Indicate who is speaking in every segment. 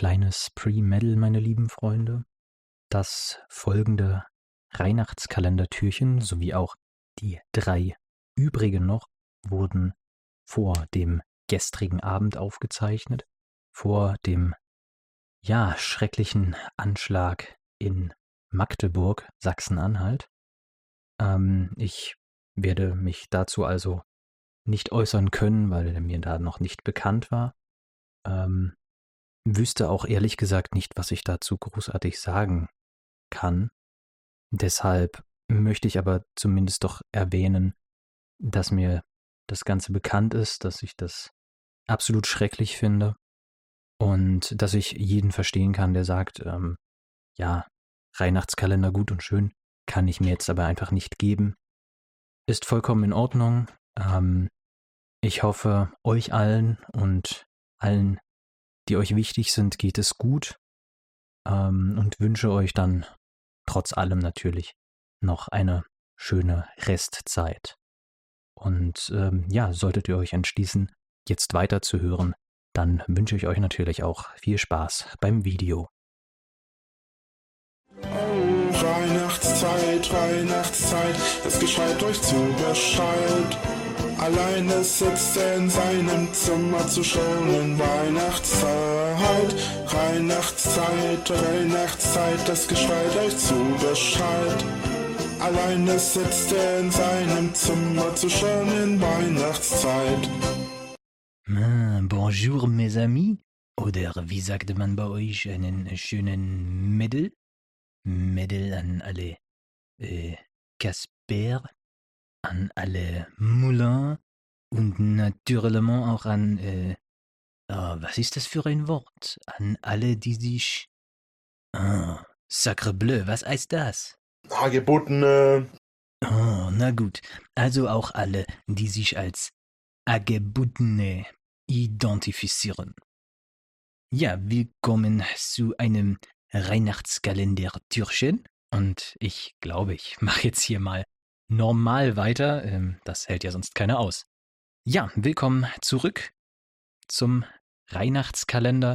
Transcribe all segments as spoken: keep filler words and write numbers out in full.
Speaker 1: kleines Pre-Medal, meine lieben Freunde. Das folgende Weihnachtskalendertürchen sowie auch die drei übrigen noch wurden vor dem gestrigen Abend aufgezeichnet, vor dem, ja, schrecklichen Anschlag in Magdeburg, Sachsen-Anhalt. Ähm, ich werde mich dazu also nicht äußern können, weil mir da noch nicht bekannt war. Ähm, wüsste auch ehrlich gesagt nicht, was ich dazu großartig sagen kann. Deshalb möchte ich aber zumindest doch erwähnen, dass mir das Ganze bekannt ist, dass ich das absolut schrecklich finde und dass ich jeden verstehen kann, der sagt, ähm, ja, Weihnachtskalender gut und schön, kann ich mir jetzt aber einfach nicht geben. Ist vollkommen in Ordnung. Ähm, ich hoffe, euch allen und allen, die euch wichtig sind, geht es gut ähm, und wünsche euch dann trotz allem natürlich noch eine schöne Restzeit. Und ähm, ja, solltet ihr euch entschließen, jetzt weiterzuhören, dann wünsche ich euch natürlich auch viel Spaß beim Video.
Speaker 2: Oh, Weihnachtszeit, Weihnachtszeit, es gescheit euch zu Bescheid. Alleine sitzt er in seinem Zimmer zu schonen. Weihnachtszeit, Weihnachtszeit, Weihnachtszeit, es gescheit euch zu Bescheid. Alleine sitzt er in seinem Zimmer zu schonen. Weihnachtszeit.
Speaker 1: Ah, bonjour mes amis, oder wie sagte man bei euch, einen schönen Mädel? Mädel an alle äh, Casper, an alle Moulin und natürlich auch an, äh, oh, was ist das für ein Wort? An alle, die sich, ah, sacre bleu, was heißt das?
Speaker 2: Hagebuttene.
Speaker 1: Oh, na gut, also auch alle, die sich als Hagebuttene identifizieren. Ja, willkommen zu einem Weihnachtskalender-Türchen. Und ich glaube, ich mache jetzt hier mal normal weiter. Ähm, das hält ja sonst keiner aus. Ja, willkommen zurück zum Weihnachtskalender.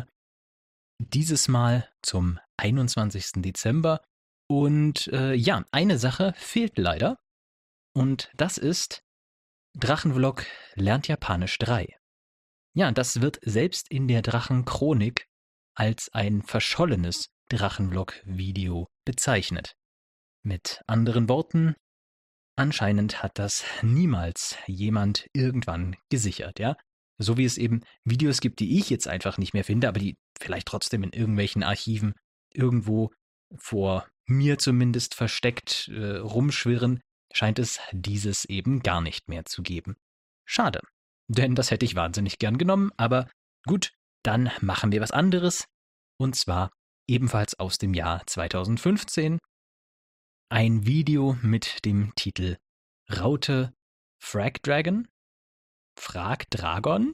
Speaker 1: Dieses Mal zum einundzwanzigsten Dezember. Und äh, ja, eine Sache fehlt leider. Und das ist Drachenvlog lernt Japanisch drei. Ja, das wird selbst in der Drachenchronik als ein verschollenes Drachenvlog-Video bezeichnet. Mit anderen Worten, anscheinend hat das niemals jemand irgendwann gesichert, ja? So wie es eben Videos gibt, die ich jetzt einfach nicht mehr finde, aber die vielleicht trotzdem in irgendwelchen Archiven irgendwo vor mir zumindest versteckt äh, rumschwirren, scheint es dieses eben gar nicht mehr zu geben. Schade, denn das hätte ich wahnsinnig gern genommen, aber gut, dann machen wir was anderes, und zwar ebenfalls aus dem Jahr zweitausendfünfzehn. Ein Video mit dem Titel Raute Frag Dragon? Frag Dragon?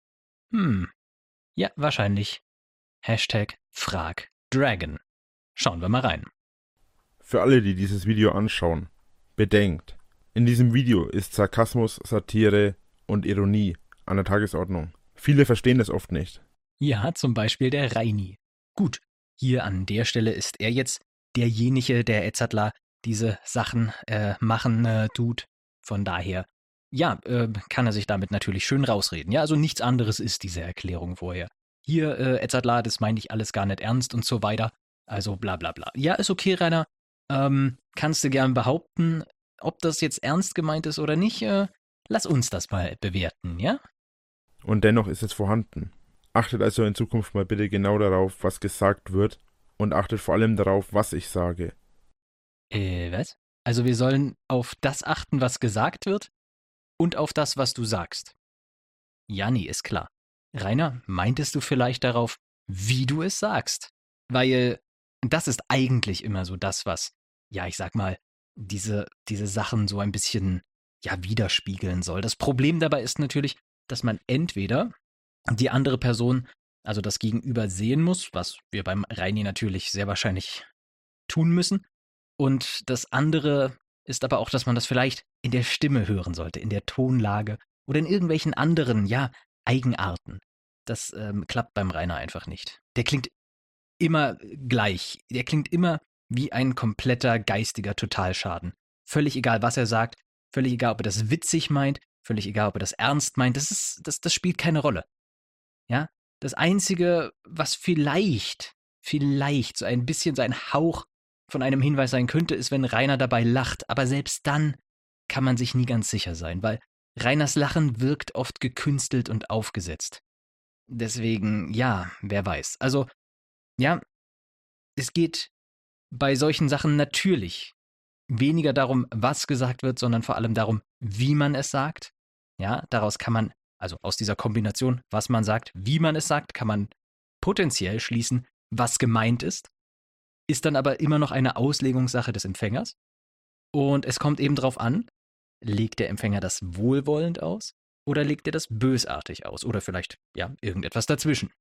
Speaker 1: Hm, ja, wahrscheinlich. Hashtag Frag Dragon. Schauen wir mal rein.
Speaker 3: Für alle, die dieses Video anschauen, bedenkt, in diesem Video ist Sarkasmus, Satire und Ironie an der Tagesordnung. Viele verstehen das oft nicht.
Speaker 1: Ja, zum Beispiel der Reini. Gut, hier an der Stelle ist er jetzt derjenige, der Edzardler diese Sachen äh, machen äh, tut. Von daher, ja, äh, kann er sich damit natürlich schön rausreden. Ja, also nichts anderes ist diese Erklärung vorher. Hier, äh, Edzardler, das meine ich alles gar nicht ernst und so weiter. Also bla bla bla. Ja, ist okay, Rainer. Ähm, kannst du gern behaupten, ob das jetzt ernst gemeint ist oder nicht? Äh, lass uns das mal bewerten, ja?
Speaker 3: Und dennoch ist es vorhanden. Achtet also in Zukunft mal bitte genau darauf, was gesagt wird, und achtet vor allem darauf, was ich sage.
Speaker 1: Äh, was? Also wir sollen auf das achten, was gesagt wird, und auf das, was du sagst. Ja, nee, ist klar. Rainer, meintest du vielleicht darauf, wie du es sagst? Weil das ist eigentlich immer so das, was, ja, ich sag mal, diese, diese Sachen so ein bisschen, ja, widerspiegeln soll. Das Problem dabei ist natürlich, dass man entweder die andere Person, also das Gegenüber, sehen muss, was wir beim Reini natürlich sehr wahrscheinlich tun müssen. Und das andere ist aber auch, dass man das vielleicht in der Stimme hören sollte, in der Tonlage oder in irgendwelchen anderen, ja, Eigenarten. Das ähm, klappt beim Rainer einfach nicht. Der klingt immer gleich. Der klingt immer wie ein kompletter geistiger Totalschaden. Völlig egal, was er sagt, völlig egal, ob er das witzig meint, völlig egal, ob er das ernst meint, das ist, das, das spielt keine Rolle. Ja? Das Einzige, was vielleicht, vielleicht so ein bisschen so ein Hauch von einem Hinweis sein könnte, ist, wenn Rainer dabei lacht. Aber selbst dann kann man sich nie ganz sicher sein, weil Rainers Lachen wirkt oft gekünstelt und aufgesetzt. Deswegen, ja, wer weiß. Also, ja, es geht bei solchen Sachen natürlich weniger darum, was gesagt wird, sondern vor allem darum, wie man es sagt. Ja, daraus kann man, also aus dieser Kombination, was man sagt, wie man es sagt, kann man potenziell schließen, was gemeint ist, ist dann aber immer noch eine Auslegungssache des Empfängers. Und es kommt eben drauf an, legt der Empfänger das wohlwollend aus oder legt er das bösartig aus oder vielleicht, ja, irgendetwas dazwischen.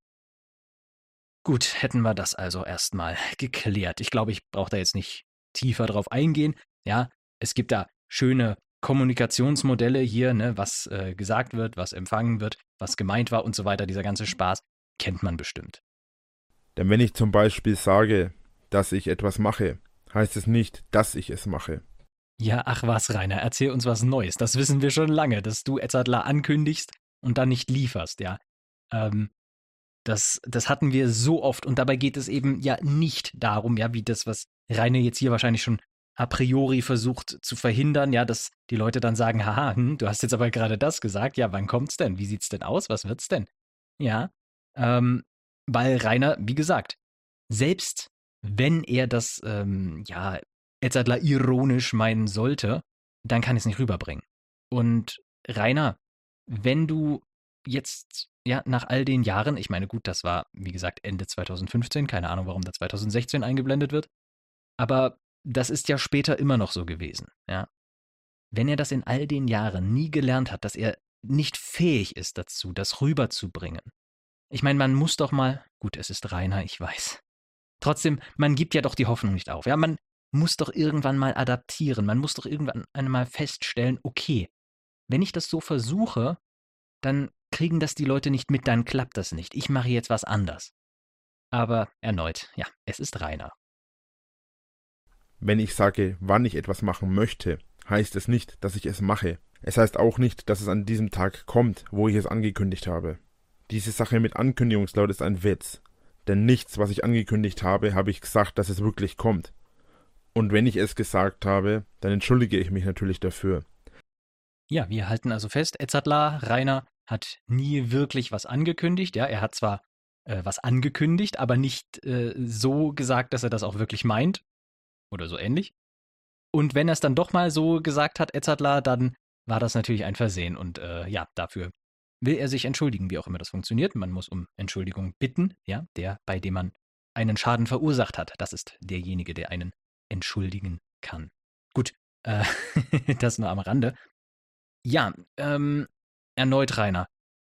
Speaker 1: Gut, hätten wir das also erstmal geklärt. Ich glaube, ich brauche da jetzt nicht tiefer drauf eingehen. Ja, es gibt da schöne Kommunikationsmodelle hier, ne, was äh, gesagt wird, was empfangen wird, was gemeint war und so weiter. Dieser ganze Spaß kennt man bestimmt.
Speaker 3: Denn wenn ich zum Beispiel sage, dass ich etwas mache, heißt es nicht, dass ich es mache.
Speaker 1: Ja, ach was, Rainer, erzähl uns was Neues. Das wissen wir schon lange, dass du Edzardler ankündigst und dann nicht lieferst, ja. Ähm, das, das hatten wir so oft und dabei geht es eben ja nicht darum, ja, wie das, was Rainer jetzt hier wahrscheinlich schon a priori versucht zu verhindern, ja, dass die Leute dann sagen, haha, hm, du hast jetzt aber gerade das gesagt, ja, wann kommt's denn? Wie sieht's denn aus? Was wird's denn? Ja, ähm, weil Rainer, wie gesagt, selbst wenn er das, ähm, ja, Edzardler ironisch meinen sollte, dann kann ich es nicht rüberbringen. Und Rainer, wenn du jetzt, ja, nach all den Jahren, ich meine, gut, das war, wie gesagt, Ende zwanzig fünfzehn, keine Ahnung, warum da zwanzig sechzehn eingeblendet wird, aber das ist ja später immer noch so gewesen, ja. Wenn er das in all den Jahren nie gelernt hat, dass er nicht fähig ist dazu, das rüberzubringen. Ich meine, man muss doch mal, gut, es ist Rainer, ich weiß. Trotzdem, man gibt ja doch die Hoffnung nicht auf, ja, man muss doch irgendwann mal adaptieren, man muss doch irgendwann einmal feststellen, okay, wenn ich das so versuche, dann kriegen das die Leute nicht mit, dann klappt das nicht. Ich mache jetzt was anders. Aber erneut, ja, es ist Rainer.
Speaker 3: Wenn ich sage, wann ich etwas machen möchte, heißt es nicht, dass ich es mache. Es heißt auch nicht, dass es an diesem Tag kommt, wo ich es angekündigt habe. Diese Sache mit Ankündigungslaut ist ein Witz. Denn nichts, was ich angekündigt habe, habe ich gesagt, dass es wirklich kommt. Und wenn ich es gesagt habe, dann entschuldige ich mich natürlich dafür.
Speaker 1: Ja, wir halten also fest, Edzardler, Rainer, hat nie wirklich was angekündigt. Ja, er hat zwar äh, was angekündigt, aber nicht äh, so gesagt, dass er das auch wirklich meint. Oder so ähnlich. Und wenn er es dann doch mal so gesagt hat, Edzardler, dann war das natürlich ein Versehen. Und äh, ja, dafür will er sich entschuldigen, wie auch immer das funktioniert. Man muss um Entschuldigung bitten, ja, der, bei dem man einen Schaden verursacht hat. Das ist derjenige, der einen entschuldigen kann. Gut, äh, das nur am Rande. Ja, ähm, erneut, Rainer.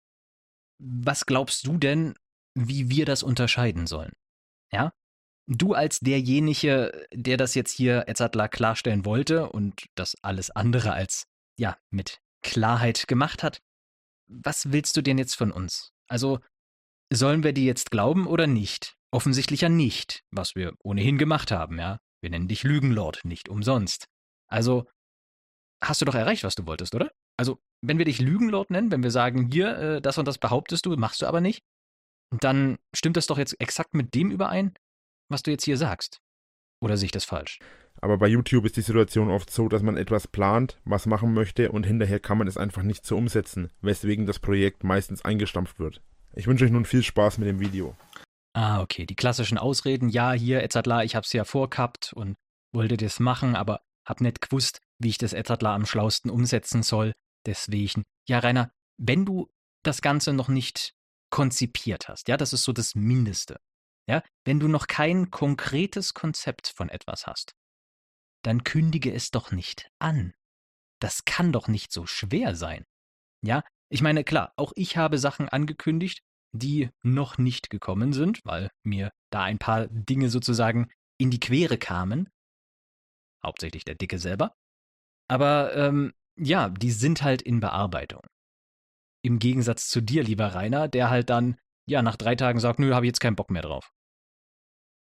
Speaker 1: Was glaubst du denn, wie wir das unterscheiden sollen? Ja? Du als derjenige, der das jetzt hier Edzardler klarstellen wollte und das alles andere als, ja, mit Klarheit gemacht hat, was willst du denn jetzt von uns? Also, sollen wir dir jetzt glauben oder nicht? Offensichtlich ja nicht, was wir ohnehin gemacht haben, ja? Wir nennen dich Lügenlord, nicht umsonst. Also, hast du doch erreicht, was du wolltest, oder? Also, wenn wir dich Lügenlord nennen, wenn wir sagen, hier, äh, das und das behauptest du, machst du aber nicht, dann stimmt das doch jetzt exakt mit dem überein, was du jetzt hier sagst. Oder sehe ich das falsch?
Speaker 3: Aber bei YouTube ist die Situation oft so, dass man etwas plant, was machen möchte und hinterher kann man es einfach nicht so umsetzen, weswegen das Projekt meistens eingestampft wird. Ich wünsche euch nun viel Spaß mit dem Video.
Speaker 1: Ah, okay, die klassischen Ausreden, ja, hier, Edzardler, ich hab's ja vorgehabt und wollte das machen, aber hab nicht gewusst, wie ich das Edzardler am schlausten umsetzen soll, deswegen. Ja, Rainer, wenn du das Ganze noch nicht konzipiert hast, ja, das ist so das Mindeste. Ja, wenn du noch kein konkretes Konzept von etwas hast, dann kündige es doch nicht an. Das kann doch nicht so schwer sein. Ja, ich meine, klar, auch ich habe Sachen angekündigt, die noch nicht gekommen sind, weil mir da ein paar Dinge sozusagen in die Quere kamen. Hauptsächlich der Dicke selber. Aber ähm, ja, die sind halt in Bearbeitung. Im Gegensatz zu dir, lieber Rainer, der halt dann, ja, nach drei Tagen sagt, nö, habe ich jetzt keinen Bock mehr drauf.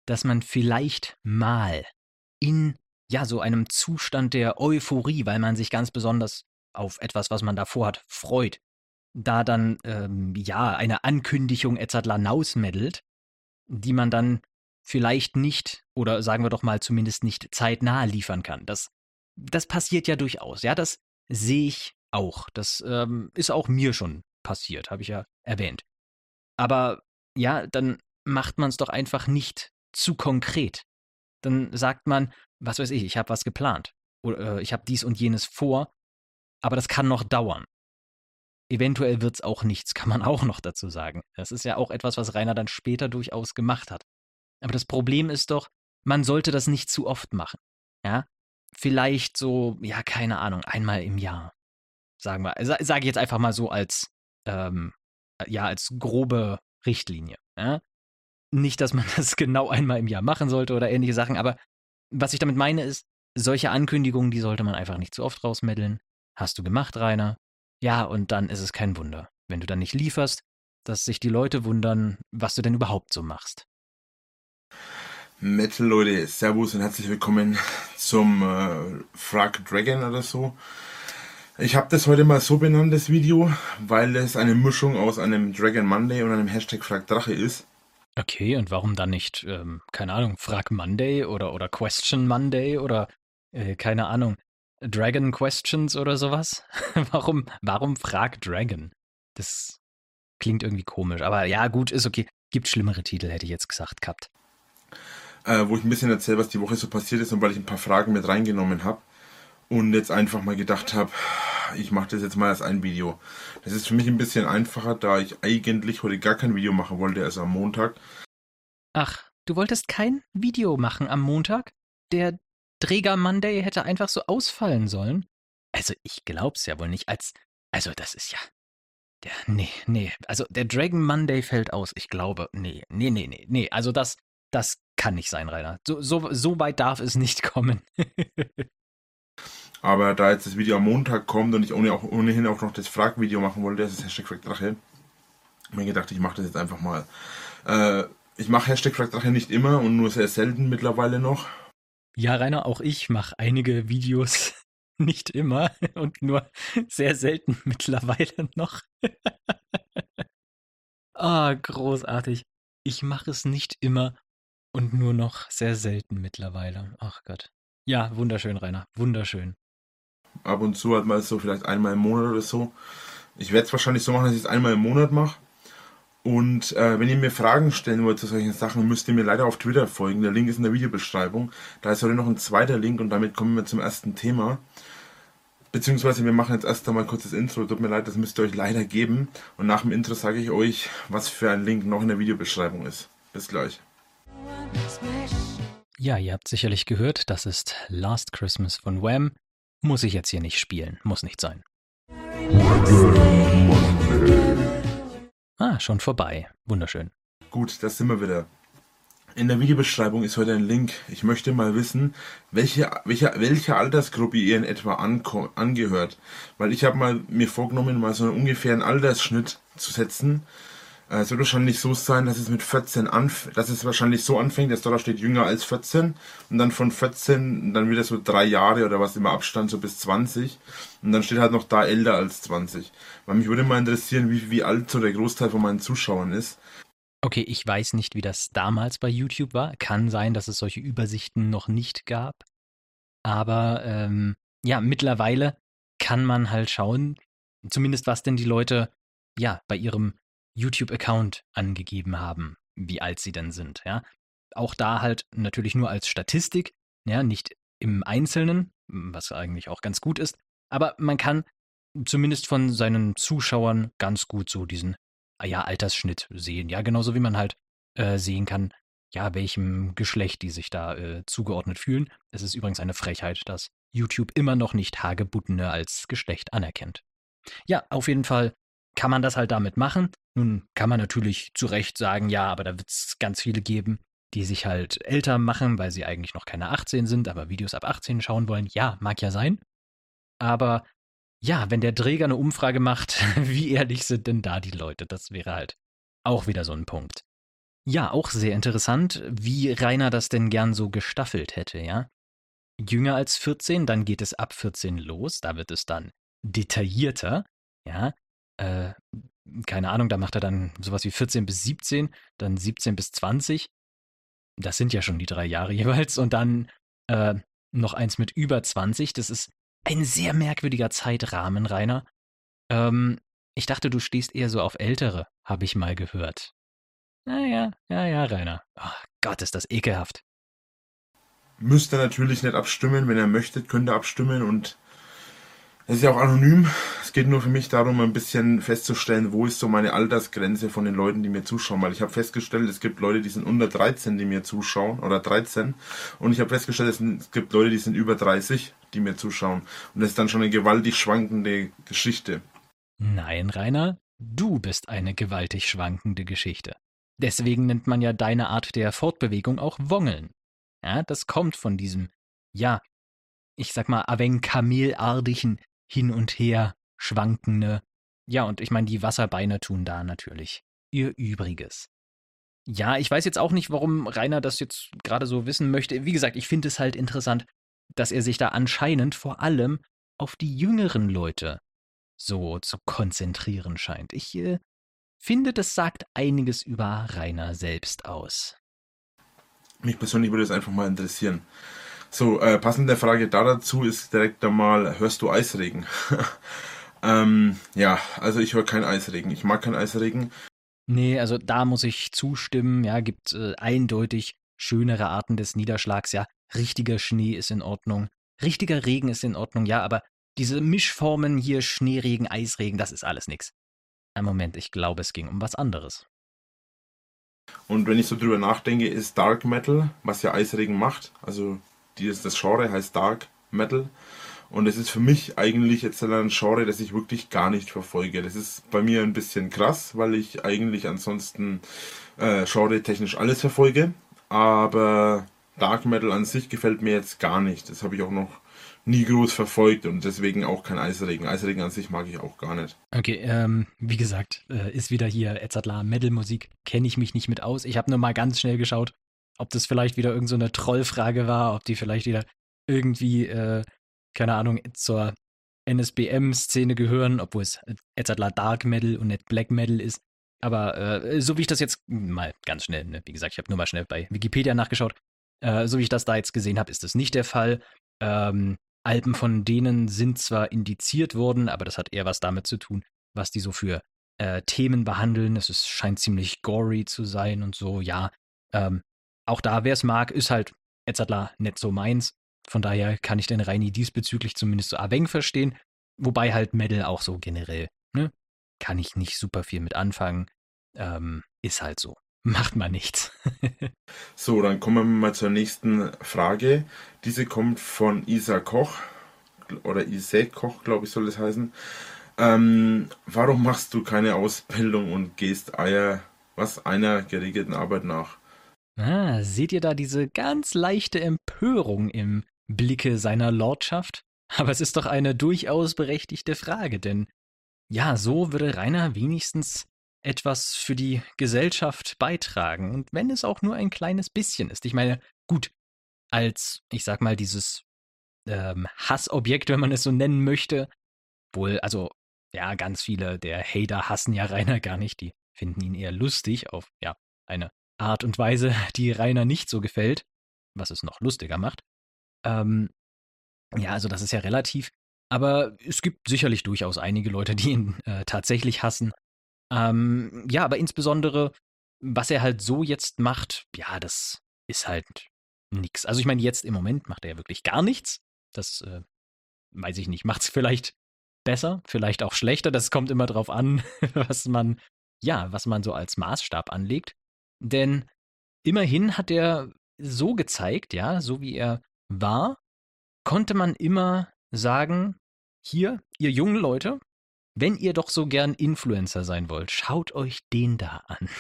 Speaker 1: dass man vielleicht mal in ja so einem Zustand der Euphorie, weil man sich ganz besonders auf etwas, was man da vorhat, freut, da dann ähm, ja eine Ankündigung et cetera nausmeddelt, die man dann vielleicht nicht oder sagen wir doch mal zumindest nicht zeitnah liefern kann. Das, das passiert ja durchaus. Ja, das sehe ich auch. Das ähm, ist auch mir schon passiert, habe ich ja erwähnt. Aber ja, dann macht man es doch einfach nicht zu konkret. Dann sagt man, was weiß ich, ich habe was geplant oder äh, ich habe dies und jenes vor, aber das kann noch dauern. Eventuell wird es auch nichts, kann man auch noch dazu sagen. Das ist ja auch etwas, was Rainer dann später durchaus gemacht hat. Aber das Problem ist doch, man sollte das nicht zu oft machen. Ja, vielleicht so, ja, keine Ahnung, einmal im Jahr. Sagen wir, sage ich jetzt einfach mal so als, ähm, ja, als grobe Richtlinie. Ja? Nicht, dass man das genau einmal im Jahr machen sollte oder ähnliche Sachen, aber was ich damit meine ist, solche Ankündigungen, die sollte man einfach nicht zu oft rausmeddeln. Hast du gemacht, Rainer? Ja, und dann ist es kein Wunder, wenn du dann nicht lieferst, dass sich die Leute wundern, was du denn überhaupt so machst.
Speaker 3: Metal Leute, servus und herzlich willkommen zum äh, Frag Dragon oder so. Ich habe das heute mal so benannt, das Video, weil es eine Mischung aus einem Dragon Monday und einem Hashtag Frag Drache ist.
Speaker 1: Okay, und warum dann nicht, ähm, keine Ahnung, Frag Monday oder, oder Question Monday oder, äh, keine Ahnung, Dragon Questions oder sowas? warum, warum Frag Dragon? Das klingt irgendwie komisch, aber ja, gut, ist okay. Gibt schlimmere Titel, hätte ich jetzt gesagt gehabt.
Speaker 3: Äh, wo ich ein bisschen erzähle, was die Woche so passiert ist und weil ich ein paar Fragen mit reingenommen habe und jetzt einfach mal gedacht habe, ich mache das jetzt mal als ein Video. Das ist für mich ein bisschen einfacher, da ich eigentlich heute gar kein Video machen wollte, also am Montag.
Speaker 1: Ach, du wolltest kein Video machen am Montag? Der Träger Monday hätte einfach so ausfallen sollen? Also ich glaub's ja wohl nicht, als, also das ist ja, der, nee, nee, also der Dragon Monday fällt aus, ich glaube, nee, nee, nee, nee, nee, also das, das kann nicht sein, Rainer. So, so, so weit darf es nicht kommen.
Speaker 3: Aber da jetzt das Video am Montag kommt und ich ohne auch, ohnehin auch noch das Frag-Video machen wollte, das ist Hashtag Frag Drache, habe ich mir gedacht, ich mache das jetzt einfach mal. Äh, ich mache Hashtag Frag Drache nicht immer und nur sehr selten mittlerweile noch.
Speaker 1: Ja, Rainer, auch ich mache einige Videos nicht immer und nur sehr selten mittlerweile noch. Ah, großartig. Ich mache es nicht immer und nur noch sehr selten mittlerweile. Ach Gott. Ja, wunderschön, Rainer. Wunderschön.
Speaker 3: Ab und zu halt mal so, vielleicht einmal im Monat oder so. Ich werde es wahrscheinlich so machen, dass ich es einmal im Monat mache. Und äh, wenn ihr mir Fragen stellen wollt zu solchen Sachen, müsst ihr mir leider auf Twitter folgen. Der Link ist in der Videobeschreibung. Da ist heute noch ein zweiter Link und damit kommen wir zum ersten Thema. Beziehungsweise wir machen jetzt erst einmal kurz das Intro. Tut mir leid, das müsst ihr euch leider geben. Und nach dem Intro sage ich euch, was für ein Link noch in der Videobeschreibung ist. Bis gleich.
Speaker 1: Ja, ihr habt sicherlich gehört, das ist Last Christmas von Wham. Muss ich jetzt hier nicht spielen. Muss nicht sein. Ah, schon vorbei. Wunderschön.
Speaker 3: Gut, das sind wir wieder. In der Videobeschreibung ist heute ein Link. Ich möchte mal wissen, welche, welche, welche Altersgruppe ihr in etwa anko- angehört. Weil ich habe mal mir vorgenommen, mal so einen ungefähren Altersschnitt zu setzen. Es wird wahrscheinlich so sein, dass es mit vierzehn anf- dass es wahrscheinlich so anfängt, dass da steht jünger als vierzehn und dann von vierzehn dann wieder so drei Jahre oder was immer Abstand so bis zwanzig und dann steht halt noch da älter als zwanzig. Weil mich würde mal interessieren, wie, wie alt so der Großteil von meinen Zuschauern ist.
Speaker 1: Okay, ich weiß nicht, wie das damals bei YouTube war. Kann sein, dass es solche Übersichten noch nicht gab. Aber ähm, ja, mittlerweile kann man halt schauen, zumindest was denn die Leute ja bei ihrem YouTube-Account angegeben haben, wie alt sie denn sind, ja. Auch da halt natürlich nur als Statistik, ja, nicht im Einzelnen, was eigentlich auch ganz gut ist, aber man kann zumindest von seinen Zuschauern ganz gut so diesen, ja, Altersschnitt sehen, ja, genauso wie man halt äh, sehen kann, ja, welchem Geschlecht die sich da äh, zugeordnet fühlen. Es ist übrigens eine Frechheit, dass YouTube immer noch nicht Hagebuttene als Geschlecht anerkennt. Ja, auf jeden Fall kann man das halt damit machen. Nun kann man natürlich zu Recht sagen, ja, aber da wird es ganz viele geben, die sich halt älter machen, weil sie eigentlich noch keine achtzehn sind, aber Videos ab achtzehn schauen wollen. Ja, mag ja sein. Aber ja, wenn der Träger eine Umfrage macht, wie ehrlich sind denn da die Leute? Das wäre halt auch wieder so ein Punkt. Ja, auch sehr interessant, wie Rainer das denn gern so gestaffelt hätte, ja. Jünger als vierzehn, dann geht es ab vierzehn los, da wird es dann detaillierter, ja. Äh, keine Ahnung, da macht er dann sowas wie vierzehn bis siebzehn, dann siebzehn bis zwanzig. Das sind ja schon die drei Jahre jeweils. Und dann äh, noch eins mit über zwanzig. Das ist ein sehr merkwürdiger Zeitrahmen, Rainer. Ähm, ich dachte, du stehst eher so auf Ältere, habe ich mal gehört. Naja, ja, ja, Rainer. Oh Gott, ist das ekelhaft.
Speaker 3: Müsst ihr natürlich nicht abstimmen. Wenn ihr möchtet, könnt ihr abstimmen. Und es ist ja auch anonym. Es geht nur für mich darum, ein bisschen festzustellen, wo ist so meine Altersgrenze von den Leuten, die mir zuschauen. Weil ich habe festgestellt, es gibt Leute, die sind unter dreizehn, die mir zuschauen. Oder dreizehn. Und ich habe festgestellt, es gibt Leute, die sind über dreißig, die mir zuschauen. Und das ist dann schon eine gewaltig schwankende Geschichte.
Speaker 1: Nein, Rainer, du bist eine gewaltig schwankende Geschichte. Deswegen nennt man ja deine Art der Fortbewegung auch Wongeln. Ja, das kommt von diesem, ja, ich sag mal, awen kamelartigen hin und her schwankende. Ja, und ich meine, die Wasserbeine tun da natürlich ihr Übriges. Ja, ich weiß jetzt auch nicht, warum Rainer das jetzt gerade so wissen möchte. Wie gesagt, ich finde es halt interessant, dass er sich da anscheinend vor allem auf die jüngeren Leute so zu konzentrieren scheint. Ich äh, finde, das sagt einiges über Rainer selbst aus.
Speaker 3: Mich persönlich würde es einfach mal interessieren. So, äh, passend der Frage da dazu ist direkt einmal, hörst du Eisregen? ähm, ja, also ich höre keinen Eisregen. Ich mag keinen Eisregen.
Speaker 1: Nee, also da muss ich zustimmen. Ja, gibt äh, eindeutig schönere Arten des Niederschlags. Ja, richtiger Schnee ist in Ordnung. Richtiger Regen ist in Ordnung, ja, aber diese Mischformen hier, Schneeregen, Eisregen, das ist alles nix. Ein Moment, ich glaube, es ging um was anderes.
Speaker 3: Und wenn ich so drüber nachdenke, ist Dark Metal, was ja Eisregen macht, also dieses, das Genre heißt Dark Metal. Und es ist für mich eigentlich jetzt ein Genre, das ich wirklich gar nicht verfolge. Das ist bei mir ein bisschen krass, weil ich eigentlich ansonsten äh, genre-technisch alles verfolge. Aber Dark Metal an sich gefällt mir jetzt gar nicht. Das habe ich auch noch nie groß verfolgt und deswegen auch kein Eisregen. Eisregen an sich mag ich auch gar nicht.
Speaker 1: Okay, ähm, wie gesagt, äh, ist wieder hier Edzardler Metal-Musik, kenne ich mich nicht mit aus. Ich habe nur mal ganz schnell geschaut, ob das vielleicht wieder irgend so eine Trollfrage war, ob die vielleicht wieder irgendwie, äh, keine Ahnung, zur N S B M-Szene gehören, obwohl es Edzardler Dark Metal und nicht Black Metal ist. Aber äh, so wie ich das jetzt mal ganz schnell, ne, wie gesagt, ich habe nur mal schnell bei Wikipedia nachgeschaut, äh, so wie ich das da jetzt gesehen habe, ist das nicht der Fall. Ähm, Alben von denen sind zwar indiziert worden, aber das hat eher was damit zu tun, was die so für äh, Themen behandeln. Es ist, scheint ziemlich gory zu sein und so, ja. Ähm, auch da, wer es mag, ist halt Edzardler nicht so meins. Von daher kann ich den Reini diesbezüglich zumindest so abeng verstehen. Wobei halt Metal auch so generell, ne? Kann ich nicht super viel mit anfangen. Ähm, ist halt so. Macht mal nichts.
Speaker 3: So, dann kommen wir mal zur nächsten Frage. Diese kommt von Isa Koch oder Ise Koch, glaube ich, soll es heißen. Ähm, warum machst du keine Ausbildung und gehst Eier, was einer geregelten Arbeit nach?
Speaker 1: Ah, seht ihr da diese ganz leichte Empörung im Blicke seiner Lordschaft? Aber es ist doch eine durchaus berechtigte Frage, denn ja, so würde Rainer wenigstens etwas für die Gesellschaft beitragen. Und wenn es auch nur ein kleines bisschen ist. Ich meine, gut, als, ich sag mal, dieses ähm, Hassobjekt, wenn man es so nennen möchte, wohl, also, ja, ganz viele der Hater hassen ja Rainer gar nicht. Die finden ihn eher lustig auf, ja, eine Art und Weise, die Rainer nicht so gefällt, was es noch lustiger macht. Ähm, ja, also das ist ja relativ. Aber es gibt sicherlich durchaus einige Leute, die ihn äh, tatsächlich hassen. Ähm, ja, aber insbesondere, was er halt so jetzt macht, ja, das ist halt nix. Also ich meine, jetzt im Moment macht er ja wirklich gar nichts. Das, äh, weiß ich nicht, macht es vielleicht besser, vielleicht auch schlechter. Das kommt immer drauf an, was man, ja, was man so als Maßstab anlegt. Denn immerhin hat er so gezeigt, ja, so wie er war, konnte man immer sagen, hier, ihr jungen Leute, wenn ihr doch so gern Influencer sein wollt, schaut euch den da an.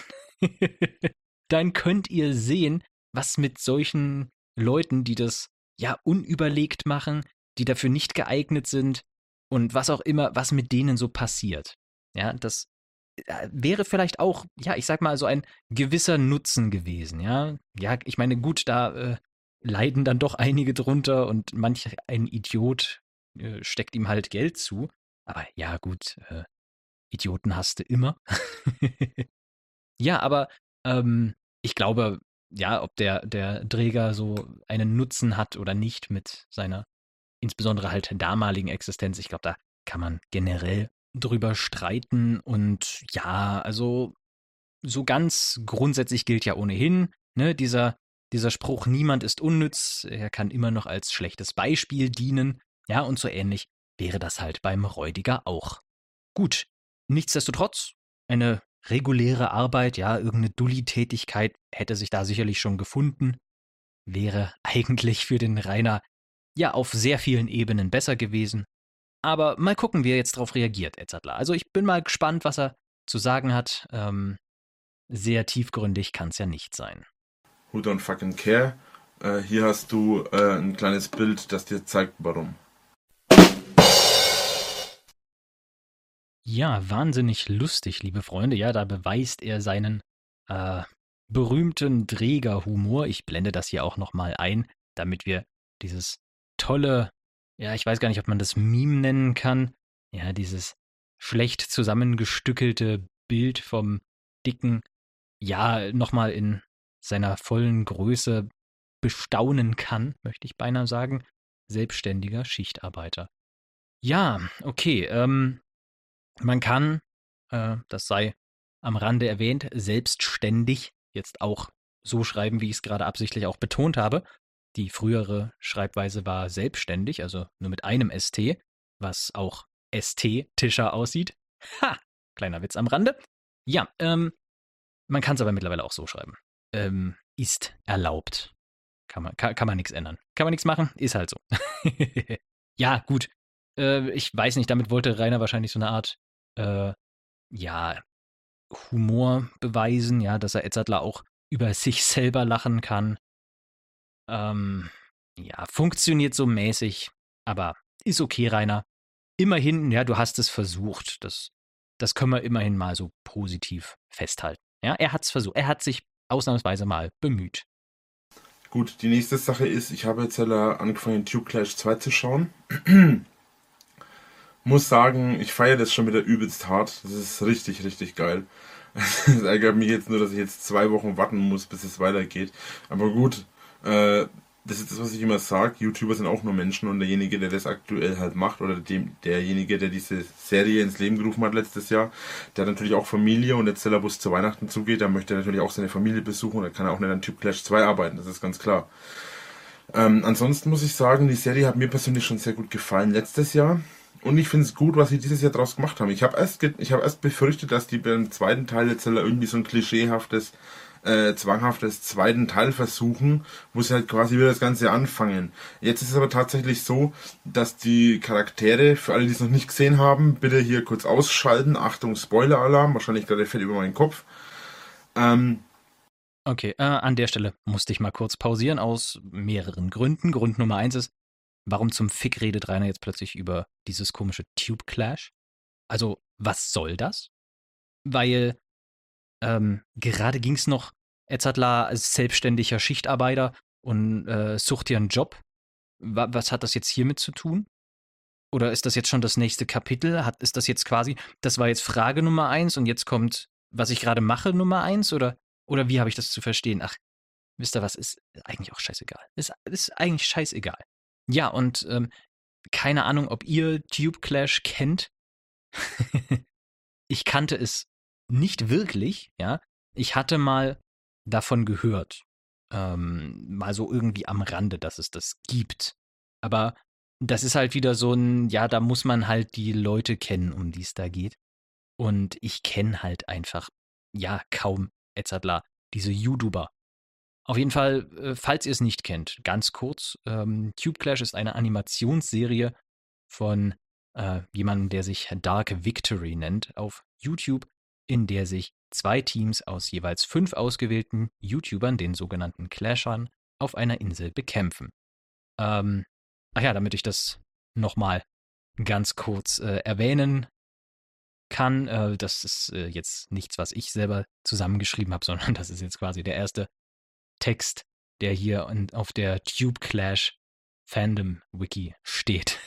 Speaker 1: Dann könnt ihr sehen, was mit solchen Leuten, die das ja unüberlegt machen, die dafür nicht geeignet sind und was auch immer, was mit denen so passiert. Ja, das äh, wäre vielleicht auch, ja, ich sag mal, so ein gewisser Nutzen gewesen, ja. Ja, ich meine, gut, da äh, leiden dann doch einige drunter und manch ein Idiot äh, steckt ihm halt Geld zu. Aber ja, gut, äh, Idioten hast du immer. Ja, aber ähm, ich glaube, ja, ob der, der Träger so einen Nutzen hat oder nicht mit seiner insbesondere halt damaligen Existenz, ich glaube, da kann man generell drüber streiten. Und ja, also so ganz grundsätzlich gilt ja ohnehin, ne, dieser, dieser Spruch, niemand ist unnütz, er kann immer noch als schlechtes Beispiel dienen. Ja, und so ähnlich wäre das halt beim Räudiger auch. Gut, nichtsdestotrotz, eine reguläre Arbeit, ja, irgendeine Dulli-Tätigkeit hätte sich da sicherlich schon gefunden, wäre eigentlich für den Rainer ja auf sehr vielen Ebenen besser gewesen. Aber mal gucken, wie er jetzt darauf reagiert, Edzardler. Also ich bin mal gespannt, was er zu sagen hat. Ähm, sehr tiefgründig kann es ja nicht sein.
Speaker 3: Who don't fucking care? Äh, hier hast du äh, ein kleines Bild, das dir zeigt, warum.
Speaker 1: Ja, wahnsinnig lustig, liebe Freunde. Ja, da beweist er seinen äh, berühmten Trägerhumor. Ich blende das hier auch nochmal ein, damit wir dieses tolle, ja, ich weiß gar nicht, ob man das Meme nennen kann. Ja, dieses schlecht zusammengestückelte Bild vom dicken, ja, nochmal in seiner vollen Größe bestaunen kann, möchte ich beinahe sagen. Selbstständiger Schichtarbeiter. Ja, okay, ähm, man kann, äh, das sei am Rande erwähnt, selbstständig jetzt auch so schreiben, wie ich es gerade absichtlich auch betont habe. Die frühere Schreibweise war selbstständig, also nur mit einem S T, was auch S T-Tischer aussieht. Ha! Kleiner Witz am Rande. Ja, ähm, man kann es aber mittlerweile auch so schreiben. Ähm, ist erlaubt. Kann man, kann, kann man nichts ändern. Kann man nichts machen, ist halt so. Ja, gut. Äh, ich weiß nicht, damit wollte Rainer wahrscheinlich so eine Art, äh, ja, Humor beweisen, ja, dass er Edzardler auch über sich selber lachen kann. Ähm, ja, funktioniert so mäßig, aber ist okay, Rainer. Immerhin, ja, du hast es versucht. Das, das können wir immerhin mal so positiv festhalten. Ja, er hat es versucht. Er hat sich ausnahmsweise mal bemüht.
Speaker 3: Gut, die nächste Sache ist, ich habe jetzt äh, angefangen, Tube Clash zwei zu schauen. Muss sagen, ich feiere das schon wieder übelst hart. Das ist richtig, richtig geil. Es ärgert mich jetzt nur, dass ich jetzt zwei Wochen warten muss, bis es weitergeht. Aber gut, äh, das ist das, was ich immer sage. YouTuber sind auch nur Menschen und derjenige, der das aktuell halt macht, oder dem, derjenige, der diese Serie ins Leben gerufen hat letztes Jahr, der hat natürlich auch Familie, und jetzt, wo es zu Weihnachten zugeht, da möchte er natürlich auch seine Familie besuchen, und da kann er auch nicht an Tube Clash zwei arbeiten, das ist ganz klar. Ähm, ansonsten muss ich sagen, die Serie hat mir persönlich schon sehr gut gefallen letztes Jahr. Und ich finde es gut, was sie dieses Jahr draus gemacht haben. Ich habe erst, ich hab erst befürchtet, dass die beim zweiten Teil jetzt irgendwie so ein klischeehaftes, äh, zwanghaftes zweiten Teil versuchen, wo sie halt quasi wieder das Ganze anfangen. Jetzt ist es aber tatsächlich so, dass die Charaktere, für alle, die es noch nicht gesehen haben, bitte hier kurz ausschalten. Achtung, Spoiler-Alarm, wahrscheinlich gerade fällt über meinen Kopf. Ähm,
Speaker 1: Okay, äh, an der Stelle musste ich mal kurz pausieren aus mehreren Gründen. Grund Nummer eins ist, warum zum Fick redet Rainer jetzt plötzlich über dieses komische Tube Clash? Also, was soll das? Weil ähm, gerade ging es noch, Edzardler als selbstständiger Schichtarbeiter und äh, sucht dir einen Job. Wa- was hat das jetzt hiermit zu tun? Oder ist das jetzt schon das nächste Kapitel? Hat, ist das jetzt quasi, das war jetzt Frage Nummer eins und jetzt kommt, was ich gerade mache, Nummer eins? Oder, oder wie habe ich das zu verstehen? Ach, wisst ihr was, ist eigentlich auch scheißegal. Ist, ist eigentlich scheißegal. Ja, und ähm, keine Ahnung, ob ihr Tube Clash kennt. Ich kannte es nicht wirklich, ja. Ich hatte mal davon gehört, ähm, mal so irgendwie am Rande, dass es das gibt. Aber das ist halt wieder so ein, ja, da muss man halt die Leute kennen, um die es da geht. Und ich kenne halt einfach, ja, kaum Edzardler, diese YouTuber. Auf jeden Fall, äh, falls ihr es nicht kennt, ganz kurz, ähm, Tube Clash ist eine Animationsserie von äh, jemandem, der sich Dark Victory nennt, auf YouTube, in der sich zwei Teams aus jeweils fünf ausgewählten YouTubern, den sogenannten Clashern, auf einer Insel bekämpfen. Ähm, ach ja, damit ich das nochmal ganz kurz äh, erwähnen kann. Äh, das ist äh, jetzt nichts, was ich selber zusammengeschrieben habe, sondern das ist jetzt quasi der erste Text, der hier in, auf der Tube Clash Fandom Wiki steht.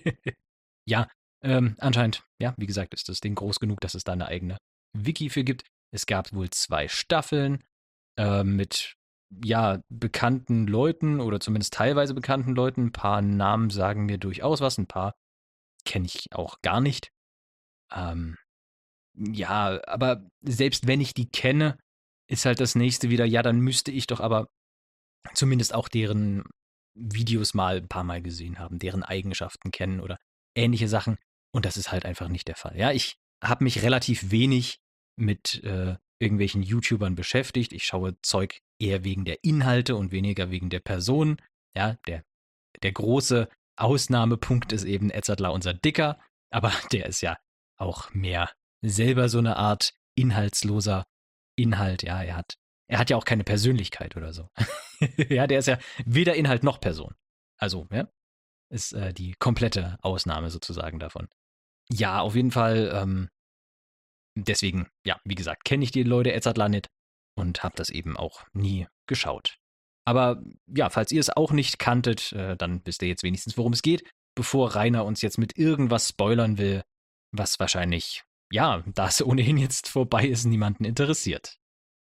Speaker 1: Ja, ähm, anscheinend, ja, wie gesagt, ist das Ding groß genug, dass es da eine eigene Wiki für gibt. Es gab wohl zwei Staffeln äh, mit, ja, bekannten Leuten oder zumindest teilweise bekannten Leuten. Ein paar Namen sagen mir durchaus was, ein paar kenne ich auch gar nicht. Ähm, ja, aber selbst wenn ich die kenne, ist halt das nächste wieder, ja, dann müsste ich doch aber zumindest auch deren Videos mal ein paar Mal gesehen haben, deren Eigenschaften kennen oder ähnliche Sachen. Und das ist halt einfach nicht der Fall. Ja, ich habe mich relativ wenig mit äh, irgendwelchen YouTubern beschäftigt. Ich schaue Zeug eher wegen der Inhalte und weniger wegen der Person. Ja, der, der große Ausnahmepunkt ist eben Edzardler, unser Dicker. Aber der ist ja auch mehr selber so eine Art inhaltsloser Inhalt. Ja, er hat, er hat ja auch keine Persönlichkeit oder so. Ja, der ist ja weder Inhalt noch Person. Also, ja, ist äh, die komplette Ausnahme sozusagen davon. Ja, auf jeden Fall, ähm, deswegen, ja, wie gesagt, kenne ich die Leute Edzardler nicht und habe das eben auch nie geschaut. Aber ja, falls ihr es auch nicht kanntet, äh, dann wisst ihr jetzt wenigstens, worum es geht, bevor Rainer uns jetzt mit irgendwas spoilern will, was wahrscheinlich, ja, da es ohnehin jetzt vorbei ist, niemanden interessiert.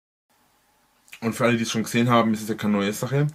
Speaker 3: Und für alle, die es schon gesehen haben, ist es ja keine neue Sache.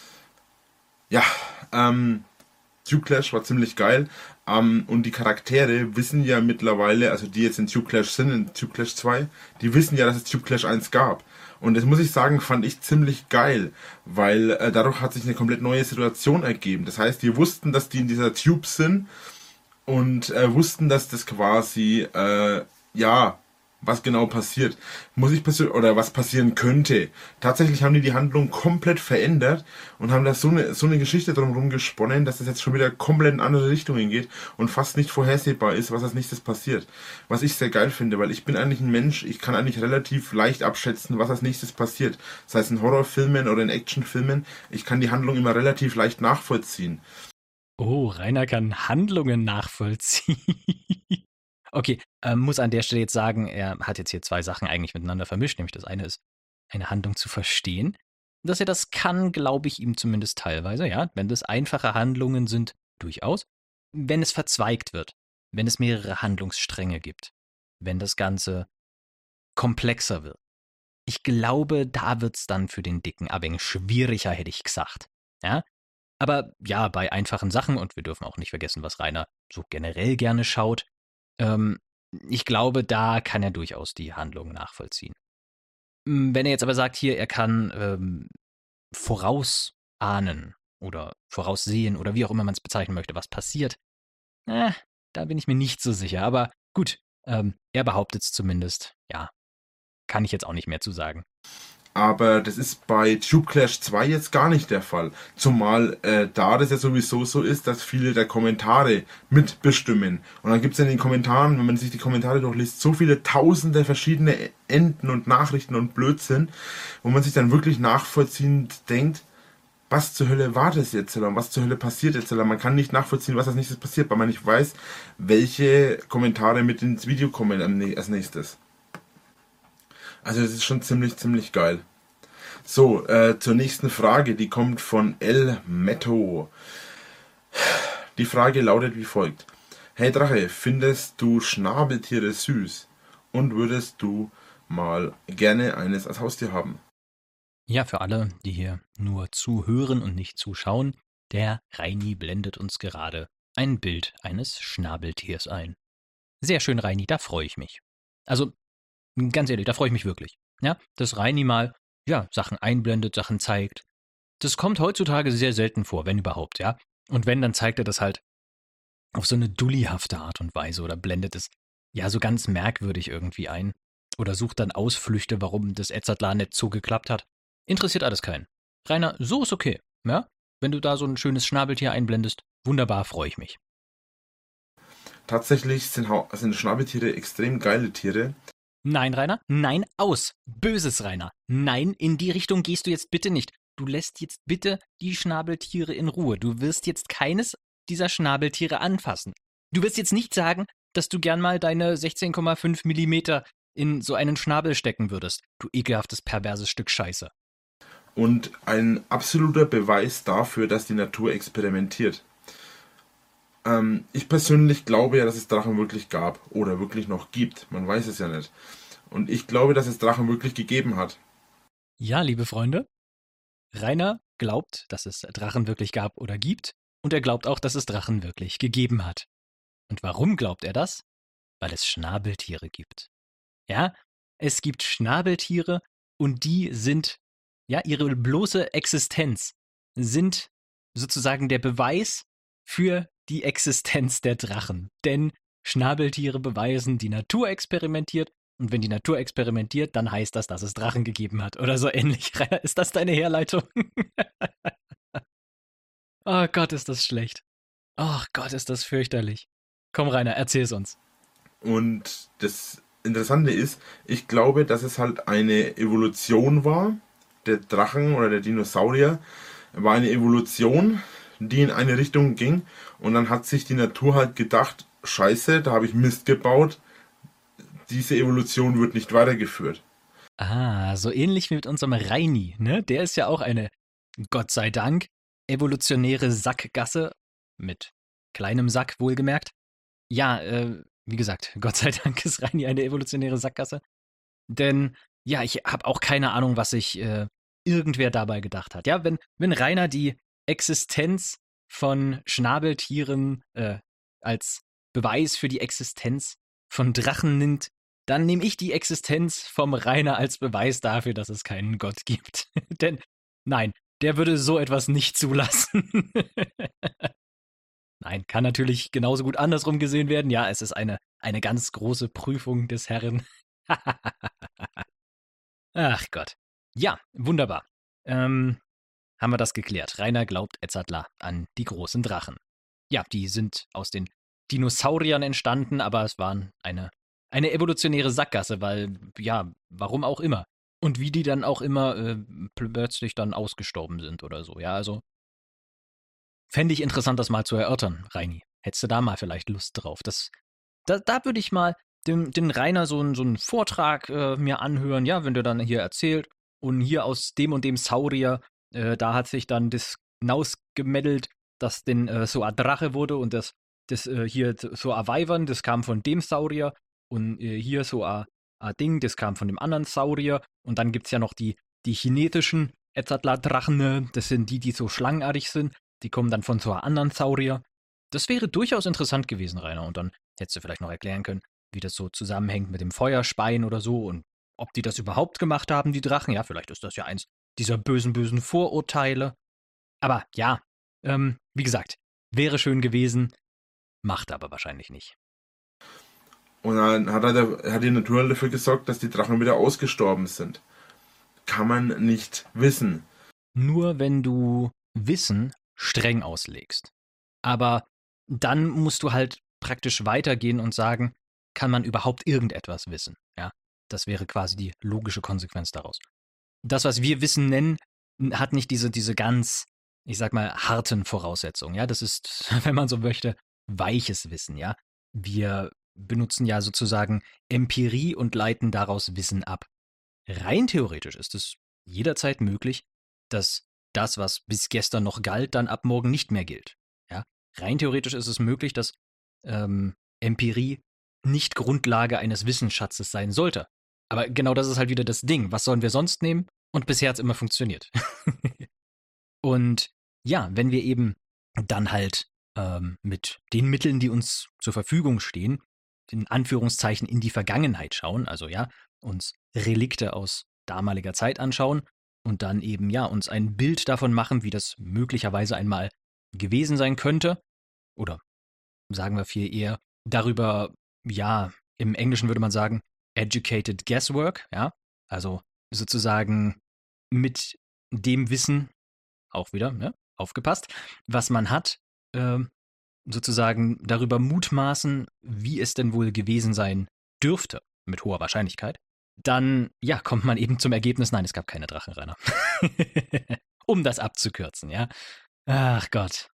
Speaker 3: Ja, ähm, Tube Clash war ziemlich geil. Ähm, und die Charaktere wissen ja mittlerweile, also die jetzt in Tube Clash sind, in Tube Clash zwei, die wissen ja, dass es Tube Clash eins gab. Und das muss ich sagen, fand ich ziemlich geil, weil äh, dadurch hat sich eine komplett neue Situation ergeben. Das heißt, die wussten, dass die in dieser Tube sind und äh, wussten, dass das quasi, äh, ja, was genau passiert, muss ich passieren oder was passieren könnte. Tatsächlich haben die die Handlung komplett verändert und haben da so eine so eine Geschichte drumherum gesponnen, dass das jetzt schon wieder komplett in andere Richtungen geht und fast nicht vorhersehbar ist, was als nächstes passiert. Was ich sehr geil finde, weil ich bin eigentlich ein Mensch, ich kann eigentlich relativ leicht abschätzen, was als nächstes passiert. Sei es in Horrorfilmen oder in Actionfilmen, ich kann die Handlung immer relativ leicht nachvollziehen.
Speaker 1: Oh, Rainer kann Handlungen nachvollziehen. Okay, ähm, muss an der Stelle jetzt sagen, er hat jetzt hier zwei Sachen eigentlich miteinander vermischt. Nämlich das eine ist, eine Handlung zu verstehen. Dass er das kann, glaube ich ihm zumindest teilweise, ja. Wenn das einfache Handlungen sind, durchaus. Wenn es verzweigt wird, wenn es mehrere Handlungsstränge gibt, wenn das Ganze komplexer wird. Ich glaube, da wird es dann für den Dicken ein wenig schwieriger, hätte ich gesagt. Ja. Aber ja, bei einfachen Sachen, und wir dürfen auch nicht vergessen, was Rainer so generell gerne schaut, ähm, ich glaube, da kann er durchaus die Handlung nachvollziehen. Wenn er jetzt aber sagt, hier, er kann ähm, vorausahnen oder voraussehen oder wie auch immer man es bezeichnen möchte, was passiert, äh, da bin ich mir nicht so sicher. Aber gut, ähm, er behauptet es zumindest. Ja, kann ich jetzt auch nicht mehr zu sagen.
Speaker 3: Aber das ist bei Tube Clash zwei jetzt gar nicht der Fall. Zumal äh, da das ja sowieso so ist, dass viele der Kommentare mitbestimmen. Und dann gibt es in den Kommentaren, wenn man sich die Kommentare durchliest, so viele tausende verschiedene Enden und Nachrichten und Blödsinn, wo man sich dann wirklich nachvollziehend denkt, was zur Hölle war das jetzt, oder was zur Hölle passiert jetzt, oder man kann nicht nachvollziehen, was als nächstes passiert, weil man nicht weiß, welche Kommentare mit ins Video kommen als nächstes. Also das ist schon ziemlich, ziemlich geil. So, äh, zur nächsten Frage, die kommt von El Metto. Die Frage lautet wie folgt. Hey Drache, findest du Schnabeltiere süß? Und würdest du mal gerne eines als Haustier haben?
Speaker 1: Ja, für alle, die hier nur zuhören und nicht zuschauen, der Reini blendet uns gerade ein Bild eines Schnabeltiers ein. Sehr schön, Reini, da freue ich mich. Also, ganz ehrlich, da freue ich mich wirklich. Ja, dass Reini mal, ja, Sachen einblendet, Sachen zeigt. Das kommt heutzutage sehr selten vor, wenn überhaupt, ja. Und wenn, dann zeigt er das halt auf so eine dullihafte Art und Weise oder blendet es, ja, so ganz merkwürdig irgendwie ein. Oder sucht dann Ausflüchte, warum das Edzardler nicht so geklappt hat. Interessiert alles keinen. Rainer, so ist okay, ja. Wenn du da so ein schönes Schnabeltier einblendest, wunderbar, freue ich mich.
Speaker 3: Tatsächlich sind, sind Schnabeltiere extrem geile Tiere.
Speaker 1: Nein, Rainer, nein, aus. Böses, Rainer. Nein, in die Richtung gehst du jetzt bitte nicht. Du lässt jetzt bitte die Schnabeltiere in Ruhe. Du wirst jetzt keines dieser Schnabeltiere anfassen. Du wirst jetzt nicht sagen, dass du gern mal deine sechzehn Komma fünf Millimeter in so einen Schnabel stecken würdest. Du ekelhaftes, perverses Stück Scheiße.
Speaker 3: Und ein absoluter Beweis dafür, dass die Natur experimentiert. Ähm, ich persönlich glaube ja, dass es Drachen wirklich gab oder wirklich noch gibt. Man weiß es ja nicht. Und ich glaube, dass es Drachen wirklich gegeben hat.
Speaker 1: Ja, liebe Freunde, Rainer glaubt, dass es Drachen wirklich gab oder gibt. Und er glaubt auch, dass es Drachen wirklich gegeben hat. Und warum glaubt er das? Weil es Schnabeltiere gibt. Ja, es gibt Schnabeltiere und die sind, ja, ihre bloße Existenz sind sozusagen der Beweis für die Existenz der Drachen. Denn Schnabeltiere beweisen, die Natur experimentiert. Und wenn die Natur experimentiert, dann heißt das, dass es Drachen gegeben hat. Oder so ähnlich. Rainer, ist das deine Herleitung? Oh Gott, ist das schlecht. Oh Gott, ist das fürchterlich. Komm, Rainer, erzähl's uns.
Speaker 3: Und das Interessante ist, ich glaube, dass es halt eine Evolution war. Der Drachen oder der Dinosaurier war eine Evolution, die in eine Richtung ging. Und dann hat sich die Natur halt gedacht, scheiße, da habe ich Mist gebaut. Diese Evolution wird nicht weitergeführt.
Speaker 1: Ah, so ähnlich wie mit unserem Reini, ne? Der ist ja auch eine, Gott sei Dank, evolutionäre Sackgasse, mit kleinem Sack wohlgemerkt. Ja, äh, wie gesagt, Gott sei Dank ist Reini eine evolutionäre Sackgasse. Denn, ja, ich habe auch keine Ahnung, was sich äh, irgendwer dabei gedacht hat. Ja, wenn, wenn Rainer die Existenz von Schnabeltieren äh, als Beweis für die Existenz von Drachen nimmt, dann nehme ich die Existenz vom Rainer als Beweis dafür, dass es keinen Gott gibt. Denn, nein, der würde so etwas nicht zulassen. Nein, kann natürlich genauso gut andersrum gesehen werden. Ja, es ist eine, eine ganz große Prüfung des Herrn. Ach Gott. Ja, wunderbar. Ähm, haben wir das geklärt. Rainer glaubt Edzardler an die großen Drachen. Ja, die sind aus den Dinosauriern entstanden, aber es waren eine, eine evolutionäre Sackgasse, weil, ja, warum auch immer. Und wie die dann auch immer äh, plötzlich dann ausgestorben sind oder so. Ja, also fände ich interessant, das mal zu erörtern, Reini. Hättest du da mal vielleicht Lust drauf? Das, da, da würde ich mal dem, den Rainer so, einen- so einen Vortrag äh, mir anhören, ja, wenn der dann hier erzählt. Und hier aus dem und dem Saurier, äh, da hat sich dann das hinausgemeddelt, dass denn äh, so ein Drache wurde und das, das äh, hier so ein Weibern, das kam von dem Saurier. Und äh, hier so ein ein Ding, das kam von dem anderen Saurier. Und dann gibt es ja noch die, die chinesischen Edzardler-Drachen, ne? Das sind die, die so schlangenartig sind. Die kommen dann von so einem anderen Saurier. Das wäre durchaus interessant gewesen, Rainer. Und dann hättest du vielleicht noch erklären können, wie das so zusammenhängt mit dem Feuerspeien oder so und ob die das überhaupt gemacht haben, die Drachen. Ja, vielleicht ist das ja eins dieser bösen, bösen Vorurteile. Aber ja, ähm, wie gesagt, wäre schön gewesen, macht aber wahrscheinlich nicht.
Speaker 3: Und dann hat, er, der- hat die Natur dafür gesorgt, dass die Drachen wieder ausgestorben sind. Kann man nicht wissen.
Speaker 1: Nur wenn du Wissen streng auslegst. Aber dann musst du halt praktisch weitergehen und sagen, kann man überhaupt irgendetwas wissen? Ja, das wäre quasi die logische Konsequenz daraus. Das, was wir Wissen nennen, n- hat nicht diese, diese ganz, ich sag mal, harten Voraussetzungen. Ja, das ist, wenn man so möchte, weiches Wissen. Ja, wir benutzen ja sozusagen Empirie und leiten daraus Wissen ab. Rein theoretisch ist es jederzeit möglich, dass das, was bis gestern noch galt, dann ab morgen nicht mehr gilt. Ja? Rein theoretisch ist es möglich, dass ähm, Empirie nicht Grundlage eines Wissensschatzes sein sollte. Aber genau das ist halt wieder das Ding. Was sollen wir sonst nehmen? Und bisher hat es immer funktioniert. Und ja, wenn wir eben dann halt ähm, mit den Mitteln, die uns zur Verfügung stehen, in Anführungszeichen in die Vergangenheit schauen, also ja, uns Relikte aus damaliger Zeit anschauen und dann eben ja uns ein Bild davon machen, wie das möglicherweise einmal gewesen sein könnte. Oder sagen wir viel eher darüber, ja, im Englischen würde man sagen, educated guesswork, ja, also sozusagen mit dem Wissen, auch wieder, ne, aufgepasst, was man hat, ähm, sozusagen darüber mutmaßen, wie es denn wohl gewesen sein dürfte, mit hoher Wahrscheinlichkeit, dann, ja, kommt man eben zum Ergebnis, nein, es gab keine Drachenrenner. Um das abzukürzen, ja. Ach Gott.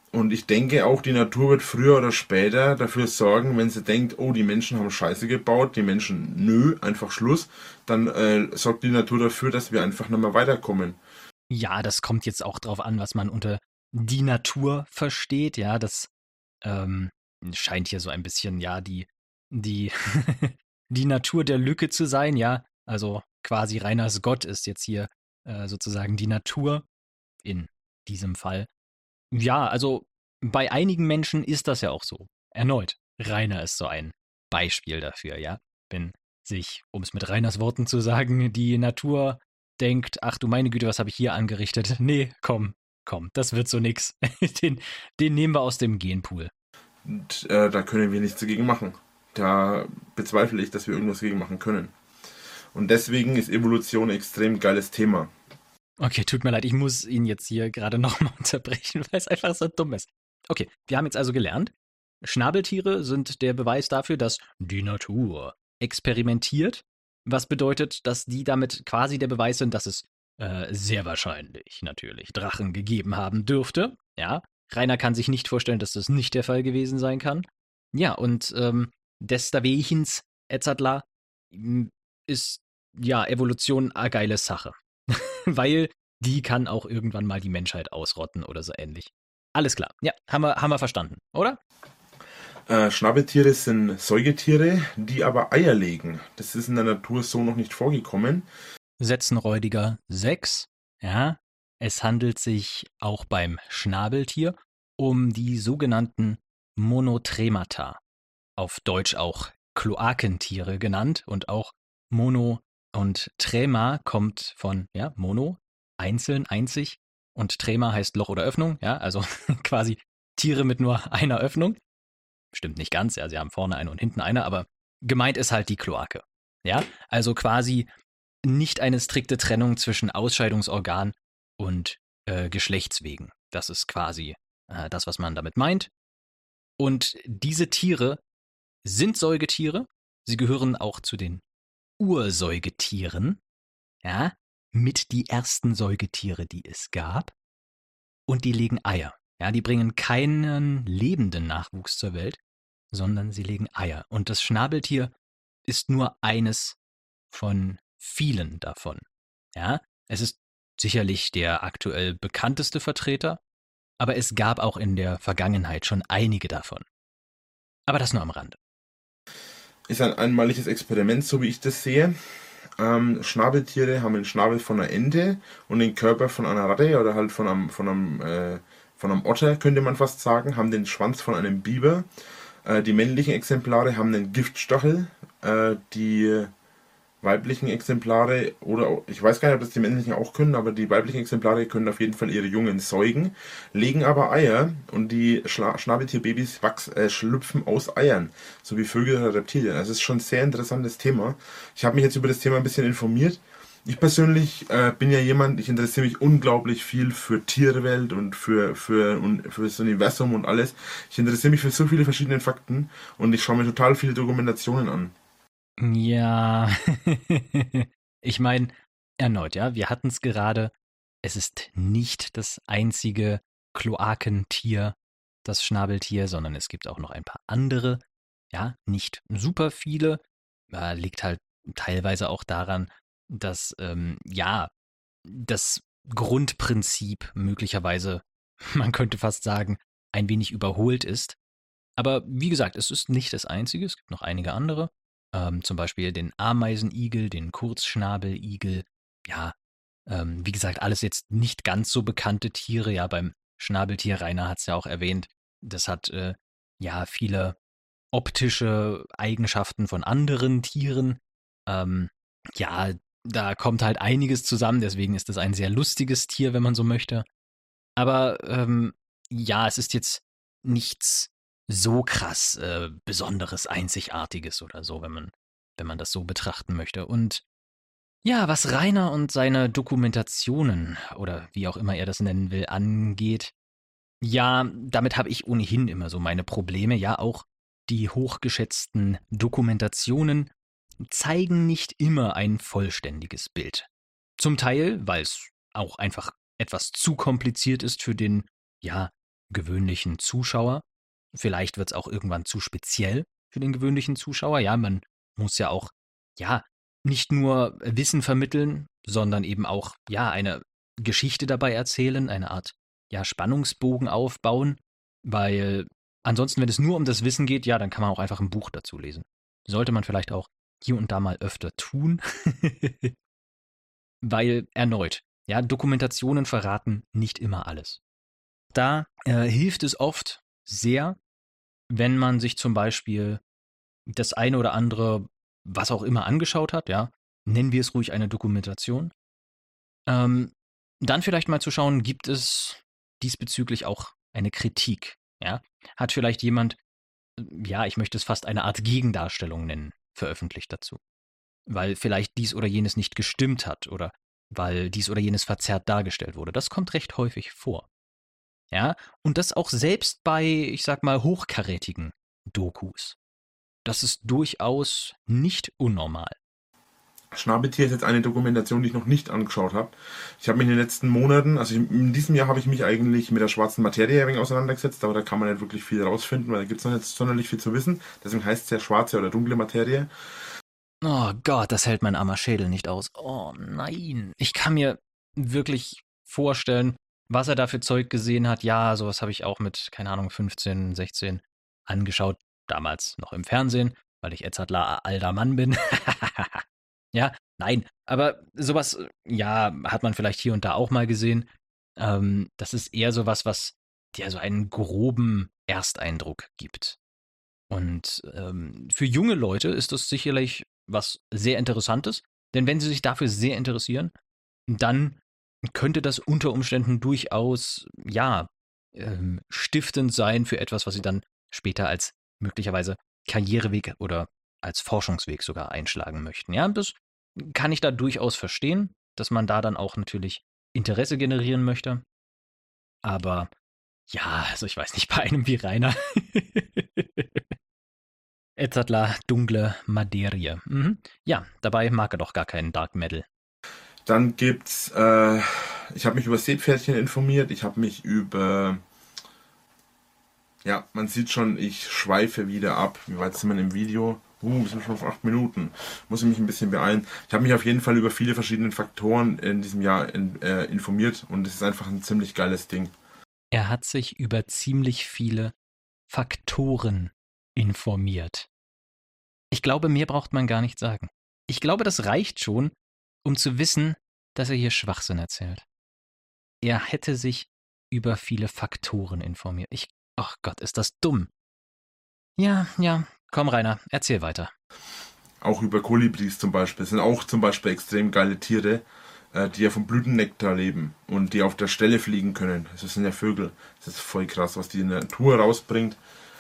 Speaker 3: Und ich denke auch, die Natur wird früher oder später dafür sorgen, wenn sie denkt, oh, die Menschen haben Scheiße gebaut, die Menschen, nö, einfach Schluss, dann äh, sorgt die Natur dafür, dass wir einfach nicht mehr weiterkommen.
Speaker 1: Ja, das kommt jetzt auch drauf an, was man unter die Natur versteht. Ja, das ähm, scheint hier so ein bisschen, ja, die, die, die Natur der Lücke zu sein. Ja, also quasi Rainers Gott ist jetzt hier äh, sozusagen die Natur in diesem Fall. Ja, also bei einigen Menschen ist das ja auch so. Erneut, Rainer ist so ein Beispiel dafür, ja. Wenn sich, um es mit Rainers Worten zu sagen, die Natur denkt, ach du meine Güte, was habe ich hier angerichtet? Nee, komm, komm, das wird so nix. Den, den nehmen wir aus dem Genpool.
Speaker 3: Und äh, da können wir nichts dagegen machen. Da bezweifle ich, dass wir irgendwas dagegen machen können. Und deswegen ist Evolution ein extrem geiles Thema.
Speaker 1: Okay, tut mir leid, ich muss ihn jetzt hier gerade nochmal unterbrechen, weil es einfach so dumm ist. Okay, wir haben jetzt also gelernt, Schnabeltiere sind der Beweis dafür, dass die Natur experimentiert, was bedeutet, dass die damit quasi der Beweis sind, dass es äh, sehr wahrscheinlich natürlich Drachen gegeben haben dürfte. Ja, Rainer kann sich nicht vorstellen, dass das nicht der Fall gewesen sein kann. Ja, und ähm, deswegen, Etzadler, ist ja Evolution eine geile Sache. Weil die kann auch irgendwann mal die Menschheit ausrotten oder so ähnlich. Alles klar. Ja, haben wir, haben wir verstanden, oder?
Speaker 3: Äh, Schnabeltiere sind Säugetiere, die aber Eier legen. Das ist in der Natur so noch nicht vorgekommen.
Speaker 1: Setzenräudiger sechs. Ja, es handelt sich auch beim Schnabeltier um die sogenannten Monotremata. Auf Deutsch auch Kloakentiere genannt und auch Mono und Trema kommt von, ja, Mono, einzeln, einzig und Trema heißt Loch oder Öffnung, ja, also quasi Tiere mit nur einer Öffnung. Stimmt nicht ganz, ja, sie haben vorne eine und hinten eine, aber gemeint ist halt die Kloake, ja, also quasi nicht eine strikte Trennung zwischen Ausscheidungsorgan und äh, Geschlechtswegen. Das ist quasi äh, das, was man damit meint. Und diese Tiere sind Säugetiere, sie gehören auch zu den Ursäugetieren, ja, mit die ersten Säugetiere, die es gab, und die legen Eier. Ja, die bringen keinen lebenden Nachwuchs zur Welt, sondern sie legen Eier. Und das Schnabeltier ist nur eines von vielen davon. Ja, es ist sicherlich der aktuell bekannteste Vertreter, aber es gab auch in der Vergangenheit schon einige davon. Aber das nur am Rande.
Speaker 3: Ist ein einmaliges Experiment, so wie ich das sehe. Ähm, Schnabeltiere haben den Schnabel von einer Ente und den Körper von einer Ratte oder halt von einem, von einem, äh, von einem Otter, könnte man fast sagen, haben den Schwanz von einem Biber. Äh, die männlichen Exemplare haben einen Giftstachel. Äh, die weiblichen Exemplare, oder ich weiß gar nicht, ob das die männlichen auch können, aber die weiblichen Exemplare können auf jeden Fall ihre Jungen säugen, legen aber Eier und die Schla- Schnabeltierbabys wachs- äh, schlüpfen aus Eiern, so wie Vögel oder Reptilien. Also es ist schon ein sehr interessantes Thema. Ich habe mich jetzt über das Thema ein bisschen informiert. Ich persönlich äh, bin ja jemand, ich interessiere mich unglaublich viel für Tierwelt und für, für, und für das Universum und alles. Ich interessiere mich für so viele verschiedene Fakten und ich schaue mir total viele Dokumentationen an.
Speaker 1: Ja, ich meine, erneut, ja, wir hatten es gerade, es ist nicht das einzige Kloakentier, das Schnabeltier, sondern es gibt auch noch ein paar andere, ja, nicht super viele, äh, liegt halt teilweise auch daran, dass, ähm, ja, das Grundprinzip möglicherweise, man könnte fast sagen, ein wenig überholt ist. Aber wie gesagt, es ist nicht das einzige, es gibt noch einige andere. Ähm, zum Beispiel den Ameisenigel, den Kurzschnabeligel. Ja, ähm, wie gesagt, alles jetzt nicht ganz so bekannte Tiere. Ja, beim Schnabeltier, Rainer hat es ja auch erwähnt, das hat äh, ja viele optische Eigenschaften von anderen Tieren. Ähm, ja, da kommt halt einiges zusammen, deswegen ist das ein sehr lustiges Tier, wenn man so möchte. Aber ähm, ja, es ist jetzt nichts so krass äh, Besonderes, Einzigartiges oder so, wenn man, wenn man das so betrachten möchte. Und ja, was Rainer und seine Dokumentationen oder wie auch immer er das nennen will, angeht, ja, damit habe ich ohnehin immer so meine Probleme. Ja, auch die hochgeschätzten Dokumentationen zeigen nicht immer ein vollständiges Bild. Zum Teil, weil es auch einfach etwas zu kompliziert ist für den, ja, gewöhnlichen Zuschauer. Vielleicht wird es auch irgendwann zu speziell für den gewöhnlichen Zuschauer. Ja, man muss ja auch, ja, nicht nur Wissen vermitteln, sondern eben auch, ja, eine Geschichte dabei erzählen, eine Art, ja, Spannungsbogen aufbauen, weil ansonsten, wenn es nur um das Wissen geht, ja, dann kann man auch einfach ein Buch dazu lesen. Sollte man vielleicht auch hier und da mal öfter tun, weil erneut, ja, Dokumentationen verraten nicht immer alles. Da äh, hilft es oft sehr, wenn man sich zum Beispiel das eine oder andere, was auch immer, angeschaut hat, ja, nennen wir es ruhig eine Dokumentation, ähm, dann vielleicht mal zu schauen, gibt es diesbezüglich auch eine Kritik, ja? Hat vielleicht jemand, ja, ich möchte es fast eine Art Gegendarstellung nennen, veröffentlicht dazu, weil vielleicht dies oder jenes nicht gestimmt hat oder weil dies oder jenes verzerrt dargestellt wurde. Das kommt recht häufig vor. Ja, und das auch selbst bei, ich sag mal, hochkarätigen Dokus. Das ist durchaus nicht unnormal.
Speaker 3: Schnabeltier ist jetzt eine Dokumentation, die ich noch nicht angeschaut habe. Ich habe mich in den letzten Monaten, also in diesem Jahr habe ich mich eigentlich mit der schwarzen Materie ein wenig auseinandergesetzt, aber da kann man nicht wirklich viel rausfinden, weil da gibt es noch nicht sonderlich viel zu wissen. Deswegen heißt es ja schwarze oder dunkle Materie.
Speaker 1: Oh Gott, das hält mein armer Schädel nicht aus. Oh nein. Ich kann mir wirklich vorstellen, was er da für Zeug gesehen hat. Ja, sowas habe ich auch mit, keine Ahnung, fünfzehn, sechzehn angeschaut. Damals noch im Fernsehen, weil ich Edzardler alter Mann bin. Ja, nein, aber sowas, ja, hat man vielleicht hier und da auch mal gesehen. Ähm, das ist eher sowas, was dir so einen groben Ersteindruck gibt. Und ähm, für junge Leute ist das sicherlich was sehr Interessantes, denn wenn sie sich dafür sehr interessieren, dann könnte das unter Umständen durchaus, ja, ähm, stiftend sein für etwas, was sie dann später als möglicherweise Karriereweg oder als Forschungsweg sogar einschlagen möchten. Ja, das kann ich da durchaus verstehen, dass man da dann auch natürlich Interesse generieren möchte. Aber ja, also ich weiß nicht, bei einem wie Rainer. Edzardler dunkle Materie. Mhm. Ja, dabei mag er doch gar keinen Dark Metal.
Speaker 3: Dann gibt's, äh, ich habe mich über Seepferdchen informiert, ich habe mich über, ja, man sieht schon, ich schweife wieder ab. Wie weit sind wir im Video? Uh, wir sind schon auf acht Minuten. Muss ich mich ein bisschen beeilen. Ich habe mich auf jeden Fall über viele verschiedene Faktoren in diesem Jahr in, äh, informiert und es ist einfach ein ziemlich geiles Ding.
Speaker 1: Er hat sich über ziemlich viele Faktoren informiert. Ich glaube, mehr braucht man gar nicht sagen. Ich glaube, das reicht schon, um zu wissen, dass er hier Schwachsinn erzählt. Er hätte sich über viele Faktoren informiert. Ich, ach Gott, ist das dumm. Ja, ja, komm Rainer, erzähl weiter.
Speaker 3: Auch über Kolibris zum Beispiel. Das sind auch zum Beispiel extrem geile Tiere, äh, die ja vom Blütennektar leben und die auf der Stelle fliegen können. Das sind ja Vögel. Das ist voll krass, was die in der Natur rausbringt.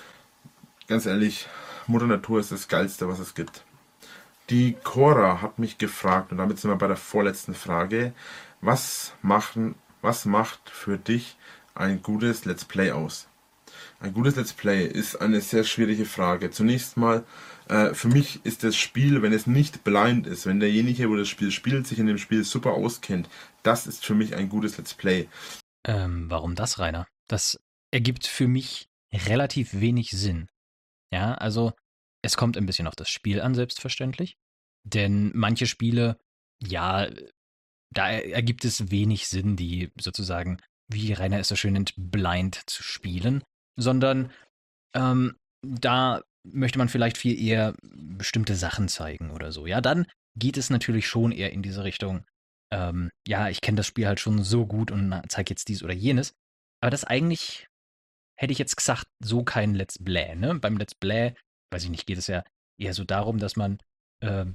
Speaker 3: Ganz ehrlich, Mutter Natur ist das Geilste, was es gibt. Die Cora hat mich gefragt, und damit sind wir bei der vorletzten Frage, was, machen, was macht für dich ein gutes Let's Play aus? Ein gutes Let's Play ist eine sehr schwierige Frage. Zunächst mal, äh, für mich ist das Spiel, wenn es nicht blind ist, wenn derjenige, wo das Spiel spielt, sich in dem Spiel super auskennt, das ist für mich ein gutes Let's Play.
Speaker 1: Ähm, warum das, Rainer? Das ergibt für mich relativ wenig Sinn. Ja, also es kommt ein bisschen auf das Spiel an, selbstverständlich. Denn manche Spiele, ja, da ergibt es wenig Sinn, die sozusagen, wie Rainer es so schön nennt, blind zu spielen. Sondern ähm, da möchte man vielleicht viel eher bestimmte Sachen zeigen oder so. Ja, dann geht es natürlich schon eher in diese Richtung, ähm, ja, ich kenne das Spiel halt schon so gut und zeige jetzt dies oder jenes. Aber das eigentlich, hätte ich jetzt gesagt, so kein Let's Play. Ne? Beim Let's Play, weiß ich nicht, geht es ja eher so darum, dass man, ähm,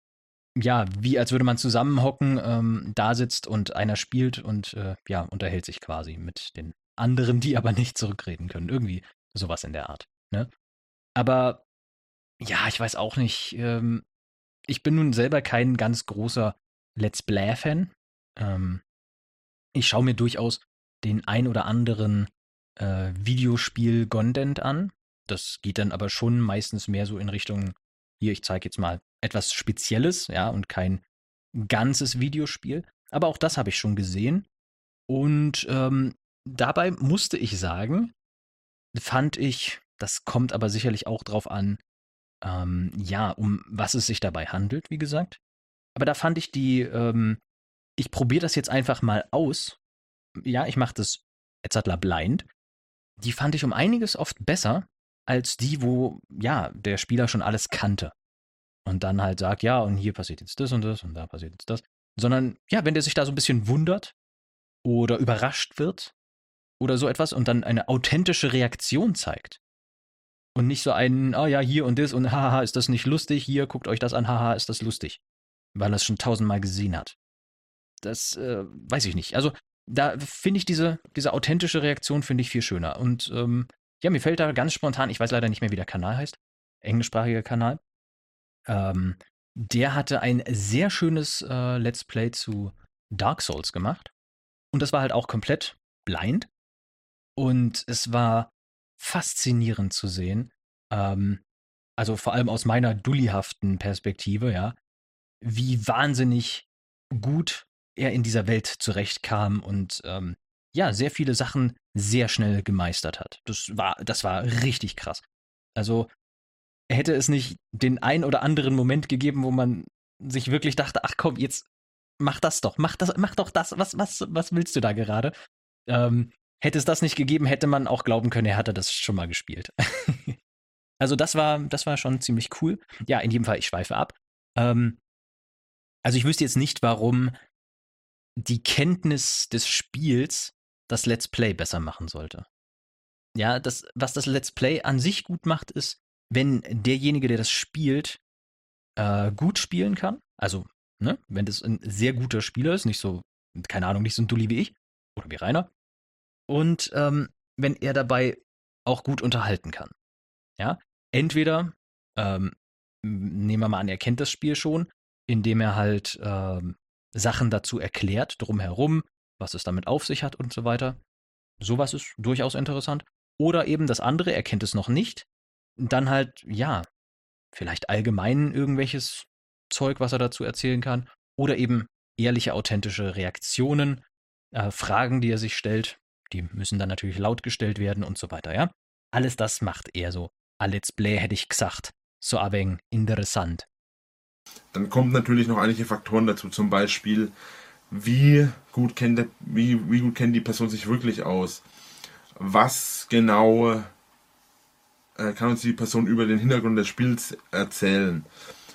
Speaker 1: ja, wie als würde man zusammenhocken, ähm, da sitzt und einer spielt und äh, ja, unterhält sich quasi mit den anderen, die aber nicht zurückreden können. Irgendwie sowas in der Art. Ne? Aber ja, ich weiß auch nicht. Ähm, ich bin nun selber kein ganz großer Let's Play-Fan. Ähm, ich schaue mir durchaus den ein oder anderen äh, Videospiel-Content an. Das geht dann aber schon meistens mehr so in Richtung, hier, ich zeige jetzt mal etwas Spezielles, ja, und kein ganzes Videospiel. Aber auch das habe ich schon gesehen. Und ähm, dabei musste ich sagen, fand ich, das kommt aber sicherlich auch drauf an, ähm, ja, um was es sich dabei handelt, wie gesagt. Aber da fand ich die, ähm, ich probiere das jetzt einfach mal aus. Ja, ich mache das Edzardler blind. Die fand ich um einiges oft besser als die, wo, ja, der Spieler schon alles kannte. Und dann halt sagt, ja, und hier passiert jetzt das und das und da passiert jetzt das. Sondern, ja, wenn der sich da so ein bisschen wundert oder überrascht wird oder so etwas und dann eine authentische Reaktion zeigt. Und nicht so ein, ah ja, hier und das und haha, ist das nicht lustig, hier, guckt euch das an, haha, ist das lustig. Weil er es schon tausendmal gesehen hat. Das äh, weiß ich nicht. Also da finde ich diese, diese authentische Reaktion finde ich viel schöner. Und ähm, ja, mir fällt da ganz spontan, ich weiß leider nicht mehr, wie der Kanal heißt, englischsprachiger Kanal. Ähm, der hatte ein sehr schönes äh, Let's Play zu Dark Souls gemacht. Und das war halt auch komplett blind. Und es war faszinierend zu sehen. Ähm, also vor allem aus meiner dullihaften Perspektive, ja, wie wahnsinnig gut er in dieser Welt zurechtkam und ähm, ja, sehr viele Sachen sehr schnell gemeistert hat. Das war, das war richtig krass. Also hätte es nicht den ein oder anderen Moment gegeben, wo man sich wirklich dachte, ach komm, jetzt mach das doch, mach das, mach doch das, was, was, was willst du da gerade? Ähm, hätte es das nicht gegeben, hätte man auch glauben können, er hatte das schon mal gespielt. Also das war, das war schon ziemlich cool. Ja, in jedem Fall, ich schweife ab. Ähm, also ich wüsste jetzt nicht, warum die Kenntnis des Spiels das Let's Play besser machen sollte. Ja, das, was das Let's Play an sich gut macht, ist, wenn derjenige, der das spielt, äh, gut spielen kann. Also, ne, wenn das ein sehr guter Spieler ist, nicht so, keine Ahnung, nicht so ein Dulli wie ich oder wie Rainer. Und ähm, wenn er dabei auch gut unterhalten kann. Ja, entweder ähm, nehmen wir mal an, er kennt das Spiel schon, indem er halt ähm, Sachen dazu erklärt, drumherum, was es damit auf sich hat und so weiter. Sowas ist durchaus interessant. Oder eben das andere, er kennt es noch nicht. Dann halt, ja, vielleicht allgemein irgendwelches Zeug, was er dazu erzählen kann. Oder eben ehrliche, authentische Reaktionen, äh, Fragen, die er sich stellt. Die müssen dann natürlich laut gestellt werden und so weiter, ja. Alles das macht er so. A Let's Play hätte ich gesagt. So ein wenig interessant.
Speaker 3: Dann kommen natürlich noch einige Faktoren dazu, zum Beispiel, wie gut kennt, der, wie, wie gut kennt die Person sich wirklich aus? Was genau äh, kann uns die Person über den Hintergrund des Spiels erzählen?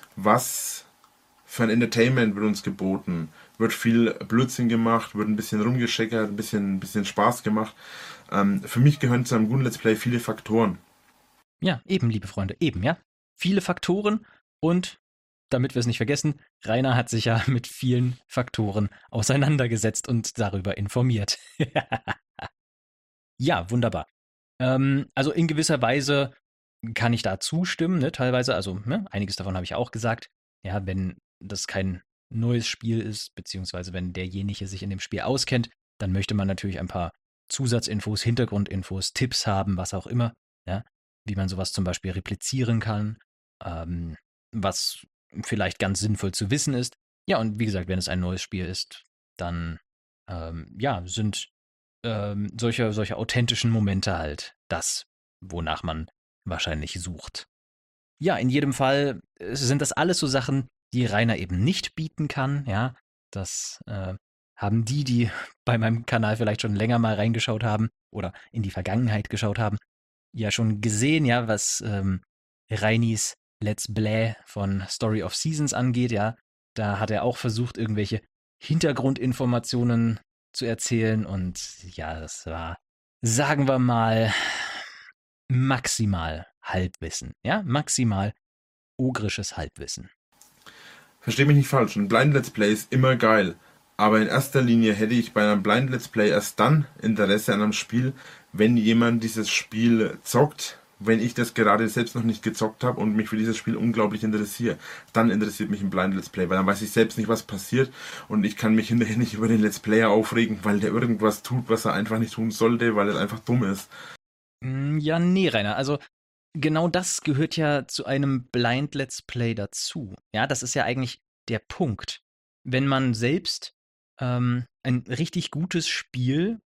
Speaker 3: Was für ein Entertainment wird uns geboten? Wird viel Blödsinn gemacht, wird ein bisschen rumgescheckert, ein bisschen, ein bisschen Spaß gemacht. Ähm, für mich gehören zu einem guten Let's Play viele Faktoren.
Speaker 1: Ja, eben, liebe Freunde, eben, ja. Viele Faktoren und damit wir es nicht vergessen, Rainer hat sich ja mit vielen Faktoren auseinandergesetzt und darüber informiert. Ja, wunderbar. Ähm, also in gewisser Weise kann ich da zustimmen, ne, teilweise, also ne, einiges davon habe ich auch gesagt. Ja, wenn das kein neues Spiel ist, beziehungsweise wenn derjenige sich in dem Spiel auskennt, dann möchte man natürlich ein paar Zusatzinfos, Hintergrundinfos, Tipps haben, was auch immer, ja, wie man sowas zum Beispiel replizieren kann, ähm, was vielleicht ganz sinnvoll zu wissen ist. Ja, und wie gesagt, wenn es ein neues Spiel ist, dann ähm, ja, sind ähm, solche, solche authentischen Momente halt das, wonach man wahrscheinlich sucht. Ja, in jedem Fall äh, sind das alles so Sachen, die Rainer eben nicht bieten kann. Ja, das äh, haben die, die bei meinem Kanal vielleicht schon länger mal reingeschaut haben oder in die Vergangenheit geschaut haben, ja schon gesehen, ja, was ähm, Reinis Let's Play von Story of Seasons angeht, ja. Da hat er auch versucht, irgendwelche Hintergrundinformationen zu erzählen und ja, das war, sagen wir mal, maximal Halbwissen, ja, maximal ogrisches Halbwissen.
Speaker 3: Versteh mich nicht falsch, ein Blind Let's Play ist immer geil, aber in erster Linie hätte ich bei einem Blind Let's Play erst dann Interesse an einem Spiel, wenn jemand dieses Spiel zockt, wenn ich das gerade selbst noch nicht gezockt habe und mich für dieses Spiel unglaublich interessiere. Dann interessiert mich ein Blind Let's Play, weil dann weiß ich selbst nicht, was passiert und ich kann mich hinterher nicht über den Let's Player aufregen, weil der irgendwas tut, was er einfach nicht tun sollte, weil er einfach dumm ist.
Speaker 1: Ja, nee, Rainer, also genau das gehört ja zu einem Blind Let's Play dazu. Ja, das ist ja eigentlich der Punkt. Wenn man selbst ähm, ein richtig gutes Spiel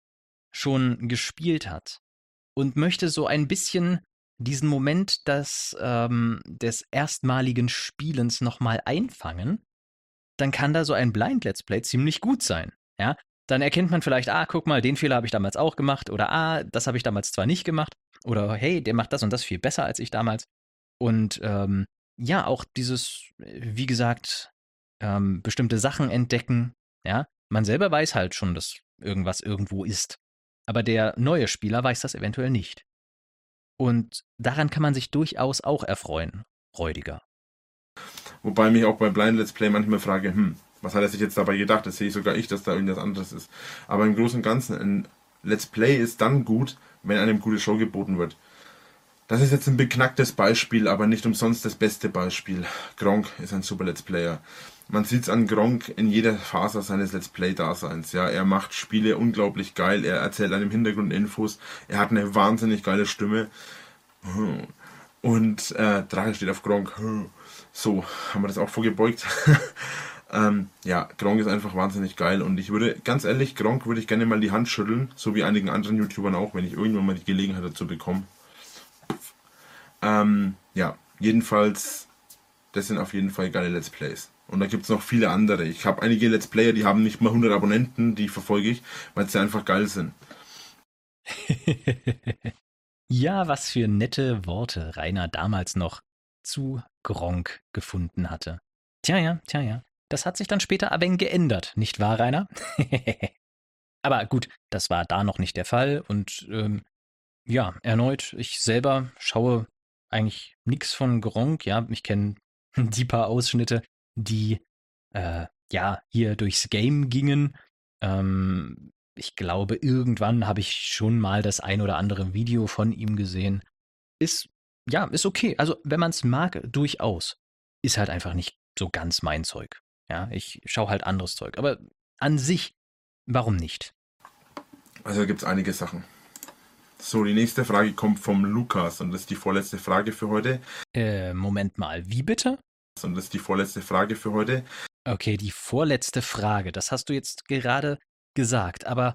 Speaker 1: schon gespielt hat und möchte so ein bisschen diesen Moment des, ähm, des erstmaligen Spielens nochmal einfangen, dann kann da so ein Blind-Let's Play ziemlich gut sein. Ja? Dann erkennt man vielleicht, ah, guck mal, den Fehler habe ich damals auch gemacht oder ah, das habe ich damals zwar nicht gemacht oder hey, der macht das und das viel besser als ich damals. Und ähm, ja, auch dieses, wie gesagt, ähm, bestimmte Sachen entdecken. Ja? Man selber weiß halt schon, dass irgendwas irgendwo ist. Aber der neue Spieler weiß das eventuell nicht. Und daran kann man sich durchaus auch erfreuen, räudiger.
Speaker 3: Wobei mich auch bei Blind Let's Play manchmal frage, hm, was hat er sich jetzt dabei gedacht? Das sehe ich sogar ich, dass da irgendwas anderes ist. Aber im Großen und Ganzen, ein Let's Play ist dann gut, wenn einem gute Show geboten wird. Das ist jetzt ein beknacktes Beispiel, aber nicht umsonst das beste Beispiel. Gronkh ist ein super Let's Player. Man sieht es an Gronkh in jeder Phase seines Let's Play-Daseins. Ja, er macht Spiele unglaublich geil, er erzählt einem Hintergrund Infos, er hat eine wahnsinnig geile Stimme. Und äh, Drache steht auf Gronkh. So, haben wir das auch vorgebeugt. ähm, ja, Gronkh ist einfach wahnsinnig geil und ich würde, ganz ehrlich, Gronkh würde ich gerne mal die Hand schütteln, so wie einigen anderen YouTubern auch, wenn ich irgendwann mal die Gelegenheit dazu bekomme. Ähm, ja, jedenfalls, das sind auf jeden Fall geile Let's Plays. Und da gibt es noch viele andere. Ich habe einige Let's Player, die haben nicht mal hundert Abonnenten, die verfolge ich, weil sie einfach geil sind.
Speaker 1: Ja, was für nette Worte Rainer damals noch zu Gronkh gefunden hatte. Tja, ja, tja, ja. Das hat sich dann später ein wenig geändert, nicht wahr, Rainer? Aber gut, das war da noch nicht der Fall. Und ähm, ja, erneut, ich selber schaue eigentlich nichts von Gronkh. Ja, ich kenne die paar Ausschnitte, die äh, ja hier durchs Game gingen. Ähm, ich glaube, irgendwann habe ich schon mal das ein oder andere Video von ihm gesehen. Ist, ja, ist okay. Also, wenn man es mag, durchaus. Ist halt einfach nicht so ganz mein Zeug. Ja, ich schaue halt anderes Zeug. Aber an sich, warum nicht?
Speaker 3: Also, da gibt es einige Sachen. So, die nächste Frage kommt vom Lukas und das ist die vorletzte Frage für heute.
Speaker 1: Äh, Moment mal, wie bitte?
Speaker 3: Und das ist die vorletzte Frage für heute.
Speaker 1: Okay, die vorletzte Frage, das hast du jetzt gerade gesagt, aber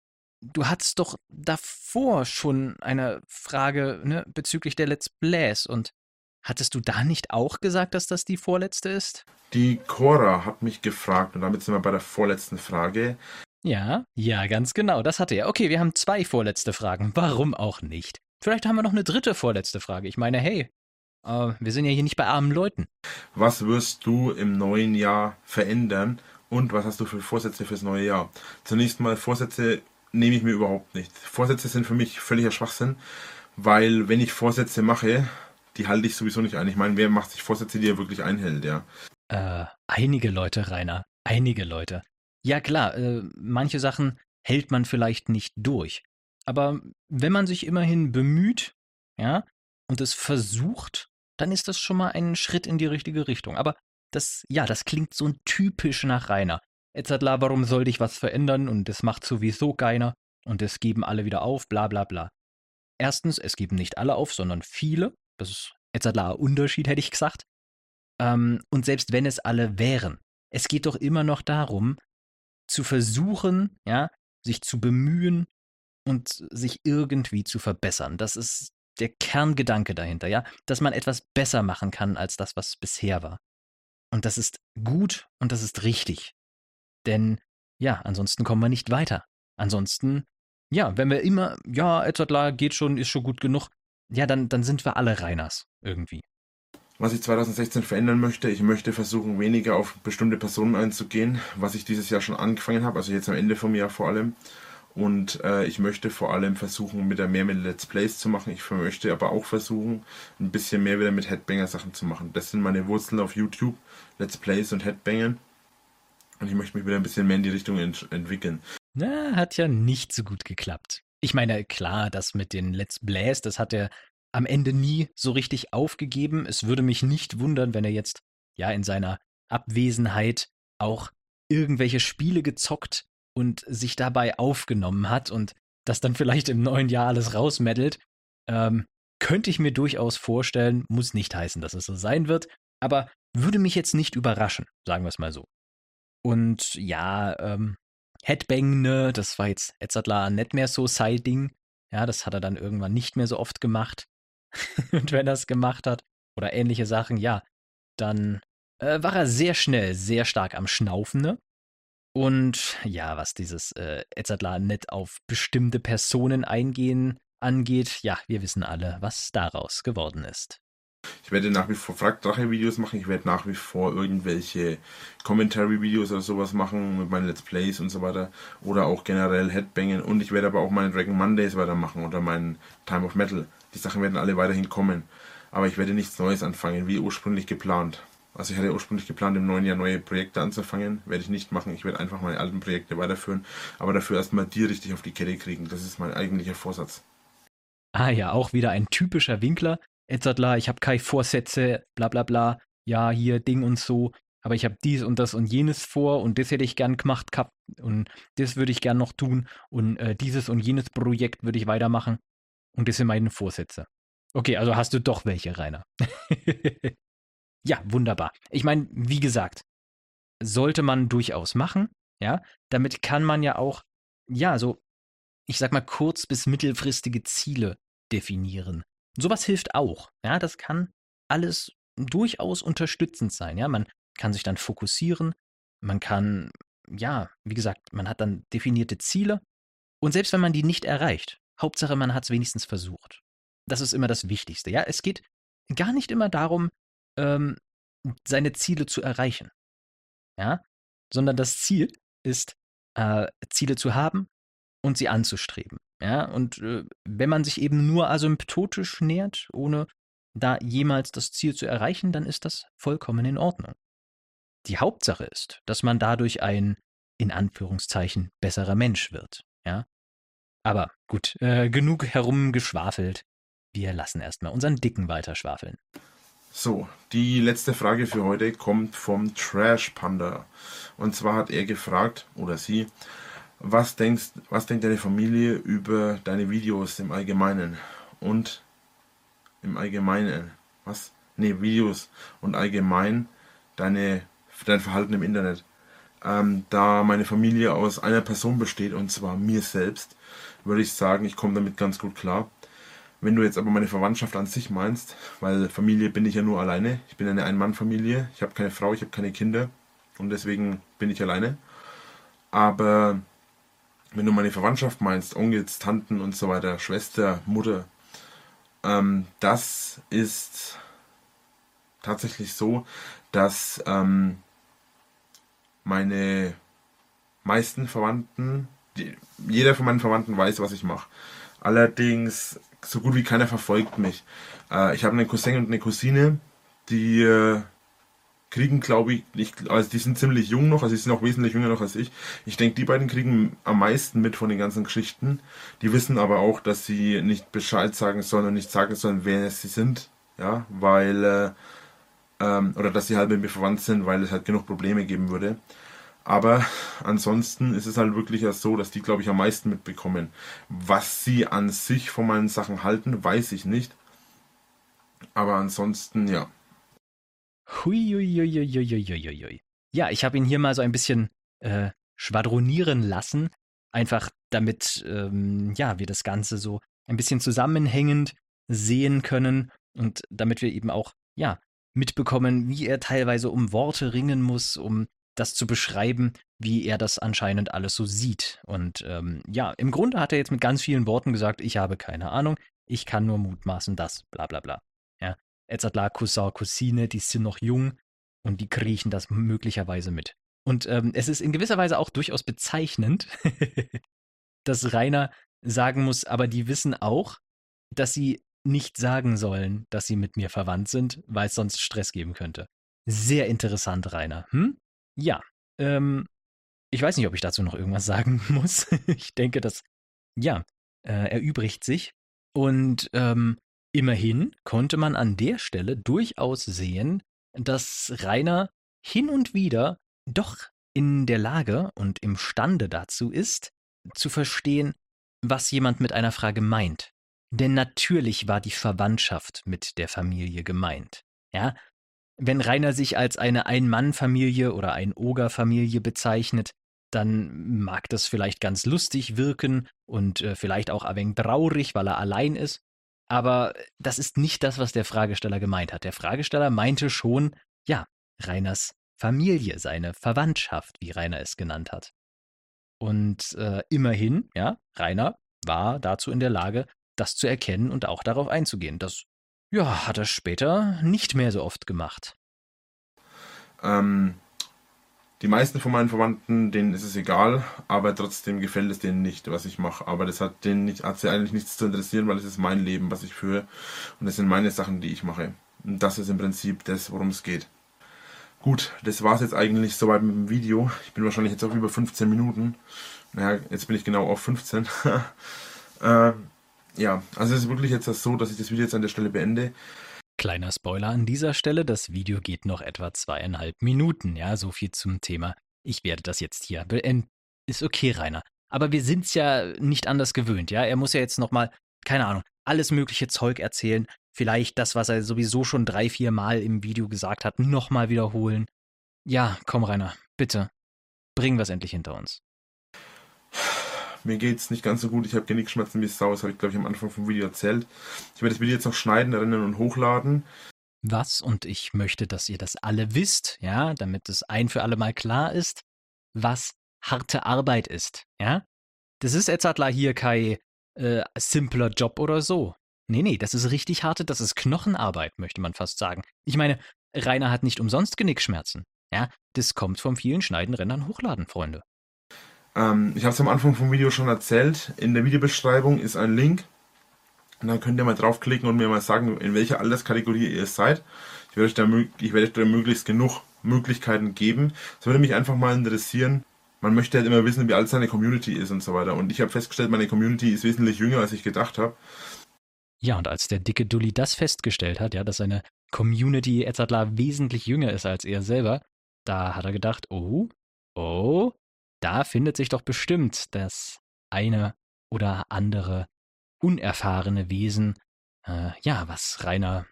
Speaker 1: du hattest doch davor schon eine Frage, ne, bezüglich der Let's Plays und hattest du da nicht auch gesagt, dass das die vorletzte ist?
Speaker 3: Die Cora hat mich gefragt und damit sind wir bei der vorletzten Frage.
Speaker 1: Ja, ja, ganz genau, das hatte er. Okay, wir haben zwei vorletzte Fragen, warum auch nicht? Vielleicht haben wir noch eine dritte vorletzte Frage. Ich meine, hey, äh, wir sind ja hier nicht bei armen Leuten.
Speaker 3: Was wirst du im neuen Jahr verändern und was hast du für Vorsätze fürs neue Jahr? Zunächst mal, Vorsätze nehme ich mir überhaupt nicht. Vorsätze sind für mich völliger Schwachsinn, weil wenn ich Vorsätze mache, die halte ich sowieso nicht ein. Ich meine, wer macht sich Vorsätze, die er wirklich einhält, ja?
Speaker 1: Äh, einige Leute, Rainer, einige Leute. Ja klar, äh, manche Sachen hält man vielleicht nicht durch. Aber wenn man sich immerhin bemüht, ja, und es versucht, dann ist das schon mal ein Schritt in die richtige Richtung. Aber das, ja, das klingt so typisch nach Rainer. Etzadla, warum sollte ich was verändern und das macht sowieso keiner und es geben alle wieder auf, bla bla bla. Erstens, es geben nicht alle auf, sondern viele. Das ist Etzadla ein Unterschied, hätte ich gesagt. Ähm, und selbst wenn es alle wären, es geht doch immer noch darum, zu versuchen, ja, sich zu bemühen und sich irgendwie zu verbessern. Das ist der Kerngedanke dahinter, ja, dass man etwas besser machen kann als das, was bisher war. Und das ist gut und das ist richtig. Denn, ja, ansonsten kommen wir nicht weiter. Ansonsten, ja, wenn wir immer, ja, Etzadla geht schon, ist schon gut genug, ja, dann, dann sind wir alle Rainers irgendwie.
Speaker 3: Was ich zwanzig sechzehn verändern möchte, ich möchte versuchen, weniger auf bestimmte Personen einzugehen, was ich dieses Jahr schon angefangen habe, also jetzt am Ende vom Jahr vor allem. Und äh, ich möchte vor allem versuchen, wieder mehr mit Let's Plays zu machen. Ich möchte aber auch versuchen, ein bisschen mehr wieder mit Headbanger-Sachen zu machen. Das sind meine Wurzeln auf YouTube, Let's Plays und Headbangern. Und ich möchte mich wieder ein bisschen mehr in die Richtung ent- entwickeln.
Speaker 1: Na, hat ja nicht so gut geklappt. Ich meine, klar, das mit den Let's Plays, das hat er am Ende nie so richtig aufgegeben. Es würde mich nicht wundern, wenn er jetzt ja in seiner Abwesenheit auch irgendwelche Spiele gezockt und sich dabei aufgenommen hat und das dann vielleicht im neuen Jahr alles rausmeddelt. Ähm, könnte ich mir durchaus vorstellen, muss nicht heißen, dass es so sein wird, aber würde mich jetzt nicht überraschen, sagen wir es mal so. Und ja, ähm, Headbang, ne, das war jetzt Edzardler nicht mehr so sein Ding. Ja, das hat er dann irgendwann nicht mehr so oft gemacht. Und wenn er es gemacht hat oder ähnliche Sachen, ja, dann äh, war er sehr schnell, sehr stark am Schnaufen, ne? Und ja, was dieses äh, Edzardler nicht auf bestimmte Personen eingehen angeht, ja, wir wissen alle, was daraus geworden ist.
Speaker 3: Ich werde nach wie vor Frag-Drache-Videos machen, ich werde nach wie vor irgendwelche Commentary-Videos oder sowas machen mit meinen Let's Plays und so weiter oder auch generell Headbangen und ich werde aber auch meine Dragon Mondays weitermachen oder meinen Time of Metal. Die Sachen werden alle weiterhin kommen, aber ich werde nichts Neues anfangen, wie ursprünglich geplant. Also ich hatte ursprünglich geplant, im neuen Jahr neue Projekte anzufangen, werde ich nicht machen, ich werde einfach meine alten Projekte weiterführen, aber dafür erstmal die richtig auf die Kette kriegen, das ist mein eigentlicher Vorsatz.
Speaker 1: Ah ja, auch wieder ein typischer Winkler. Edzardler, ich habe keine Vorsätze, bla bla bla, ja, hier Ding und so, aber ich habe dies und das und jenes vor und das hätte ich gern gemacht gehabt und das würde ich gern noch tun und äh, dieses und jenes Projekt würde ich weitermachen und das sind meine Vorsätze. Okay, also hast du doch welche, Rainer. Ja, wunderbar. Ich meine, wie gesagt, sollte man durchaus machen, ja, damit kann man ja auch, ja, so, ich sag mal, kurz- bis mittelfristige Ziele definieren. Sowas hilft auch. Ja, das kann alles durchaus unterstützend sein. Ja, man kann sich dann fokussieren. Man kann, ja, wie gesagt, man hat dann definierte Ziele. Und selbst wenn man die nicht erreicht, Hauptsache, man hat es wenigstens versucht. Das ist immer das Wichtigste. Ja, es geht gar nicht immer darum, ähm, seine Ziele zu erreichen. Ja, sondern das Ziel ist, äh, Ziele zu haben und sie anzustreben. Ja, und äh, wenn man sich eben nur asymptotisch nähert, ohne da jemals das Ziel zu erreichen, dann ist das vollkommen in Ordnung. Die Hauptsache ist, dass man dadurch ein, in Anführungszeichen, besserer Mensch wird. Ja, aber gut, äh, genug herumgeschwafelt. Wir lassen erstmal unseren Dicken weiter schwafeln.
Speaker 3: So, die letzte Frage für heute kommt vom Trash Panda. Und zwar hat er gefragt, oder sie, Was denkst, was denkt deine Familie über deine Videos im Allgemeinen? Und im Allgemeinen, was? Ne, Videos und allgemein deine, dein Verhalten im Internet. Ähm, da meine Familie aus einer Person besteht, und zwar mir selbst, würde ich sagen, ich komme damit ganz gut klar. Wenn du jetzt aber meine Verwandtschaft an sich meinst, weil Familie bin ich ja nur alleine, ich bin eine Ein-Mann-Familie, ich habe keine Frau, ich habe keine Kinder und deswegen bin ich alleine. Aber wenn du meine Verwandtschaft meinst, Onkels, Tanten und so weiter, Schwester, Mutter, ähm, das ist tatsächlich so, dass ähm, meine meisten Verwandten, die, jeder von meinen Verwandten weiß, was ich mache. Allerdings, so gut wie keiner verfolgt mich. Äh, ich habe einen Cousin und eine Cousine, die äh, kriegen, glaube ich, nicht, also die sind ziemlich jung noch, also die sind auch wesentlich jünger noch als ich. Ich denke, die beiden kriegen am meisten mit von den ganzen Geschichten. Die wissen aber auch, dass sie nicht Bescheid sagen sollen und nicht sagen sollen, wer sie sind, ja, weil, äh, ähm, oder dass sie halt mit mir verwandt sind, weil es halt genug Probleme geben würde. Aber ansonsten ist es halt wirklich ja so, dass die, glaube ich, am meisten mitbekommen. Was sie an sich von meinen Sachen halten, weiß ich nicht. Aber ansonsten, ja.
Speaker 1: Huiuiuiuiuiuiui. Ja, ich habe ihn hier mal so ein bisschen äh, schwadronieren lassen, einfach damit ähm, ja, wir das Ganze so ein bisschen zusammenhängend sehen können und damit wir eben auch ja, mitbekommen, wie er teilweise um Worte ringen muss, um das zu beschreiben, wie er das anscheinend alles so sieht. Und ähm, ja, im Grunde hat er jetzt mit ganz vielen Worten gesagt, ich habe keine Ahnung, ich kann nur mutmaßen das, bla bla bla. Ja, Edzardler Cousin, Cousine, die sind noch jung und die kriechen das möglicherweise mit. Und ähm, es ist in gewisser Weise auch durchaus bezeichnend, dass Rainer sagen muss, aber die wissen auch, dass sie nicht sagen sollen, dass sie mit mir verwandt sind, weil es sonst Stress geben könnte. Sehr interessant, Rainer. Hm? Ja, ähm, ich weiß nicht, ob ich dazu noch irgendwas sagen muss. Ich denke, das, ja, äh, erübrigt sich. Und ähm, immerhin konnte man an der Stelle durchaus sehen, dass Rainer hin und wieder doch in der Lage und imstande dazu ist, zu verstehen, was jemand mit einer Frage meint. Denn natürlich war die Verwandtschaft mit der Familie gemeint. Ja, wenn Rainer sich als eine Ein-Mann-Familie oder ein Oger-Familie bezeichnet, dann mag das vielleicht ganz lustig wirken und äh, vielleicht auch ein wenig traurig, weil er allein ist. Aber das ist nicht das, was der Fragesteller gemeint hat. Der Fragesteller meinte schon, ja, Rainers Familie, seine Verwandtschaft, wie Rainer es genannt hat. Und äh, immerhin, ja, Rainer war dazu in der Lage, das zu erkennen und auch darauf einzugehen. Das, ja, hat er später nicht mehr so oft gemacht.
Speaker 3: Ähm, die meisten von meinen Verwandten, denen ist es egal, aber trotzdem gefällt es denen nicht, was ich mache. Aber das hat denen nicht, hat sie eigentlich nichts zu interessieren, weil es ist mein Leben, was ich führe. Und das sind meine Sachen, die ich mache. Und das ist im Prinzip das, worum es geht. Gut, das war es jetzt eigentlich soweit mit dem Video. Ich bin wahrscheinlich jetzt auf über fünfzehn Minuten. Naja, jetzt bin ich genau auf fünfzehn. äh, ja, also es ist wirklich jetzt so, dass ich das Video jetzt an der Stelle beende.
Speaker 1: Kleiner Spoiler an dieser Stelle, das Video geht noch etwa zweieinhalb Minuten, ja, so viel zum Thema. Ich werde das jetzt hier beenden. Ist okay, Rainer. Aber wir sind's ja nicht anders gewöhnt, ja. Er muss ja jetzt nochmal, keine Ahnung, alles mögliche Zeug erzählen. Vielleicht das, was er sowieso schon drei, vier Mal im Video gesagt hat, nochmal wiederholen. Ja, komm, Rainer, bitte. Bringen wir es endlich hinter uns.
Speaker 3: Mir geht's nicht ganz so gut. Ich habe Genickschmerzen wie Sau. Das habe ich, glaube ich, am Anfang vom Video erzählt. Ich werde das Video jetzt noch schneiden, erinnern und hochladen.
Speaker 1: Was, und ich möchte, dass ihr das alle wisst, ja, damit es ein für alle Mal klar ist, was harte Arbeit ist, ja. Das ist jetzt halt hier kein äh, simpler Job oder so. Nee, nee, das ist richtig harte, das ist Knochenarbeit, möchte man fast sagen. Ich meine, Rainer hat nicht umsonst Genickschmerzen. Ja, das kommt vom vielen Schneiden, Rendern, Hochladen, Freunde.
Speaker 3: Ähm, ich habe es am Anfang vom Video schon erzählt. In der Videobeschreibung ist ein Link. Und dann könnt ihr mal draufklicken und mir mal sagen, in welcher Alterskategorie ihr seid. Ich werde euch da, ich werde euch da möglichst genug Möglichkeiten geben. Es würde mich einfach mal interessieren. Man möchte halt immer wissen, wie alt seine Community ist und so weiter. Und ich habe festgestellt, meine Community ist wesentlich jünger, als ich gedacht habe.
Speaker 1: Ja, und als der dicke Dulli das festgestellt hat, ja, dass seine Community Edzardler wesentlich jünger ist als er selber, da hat er gedacht, oh, oh, da findet sich doch bestimmt das eine oder andere unerfahrene Wesen, äh, ja, was Rainer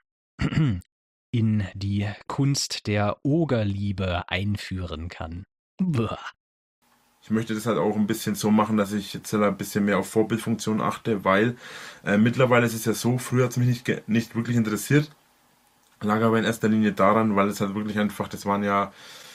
Speaker 1: in die Kunst der Ogerliebe einführen kann. Buh.
Speaker 3: Ich möchte das halt auch ein bisschen so machen, dass ich jetzt ein bisschen mehr auf Vorbildfunktion achte, weil äh, mittlerweile ist es ja so, früher hat es mich nicht, nicht wirklich interessiert, lag aber in erster Linie daran, weil es halt wirklich einfach, das waren ja,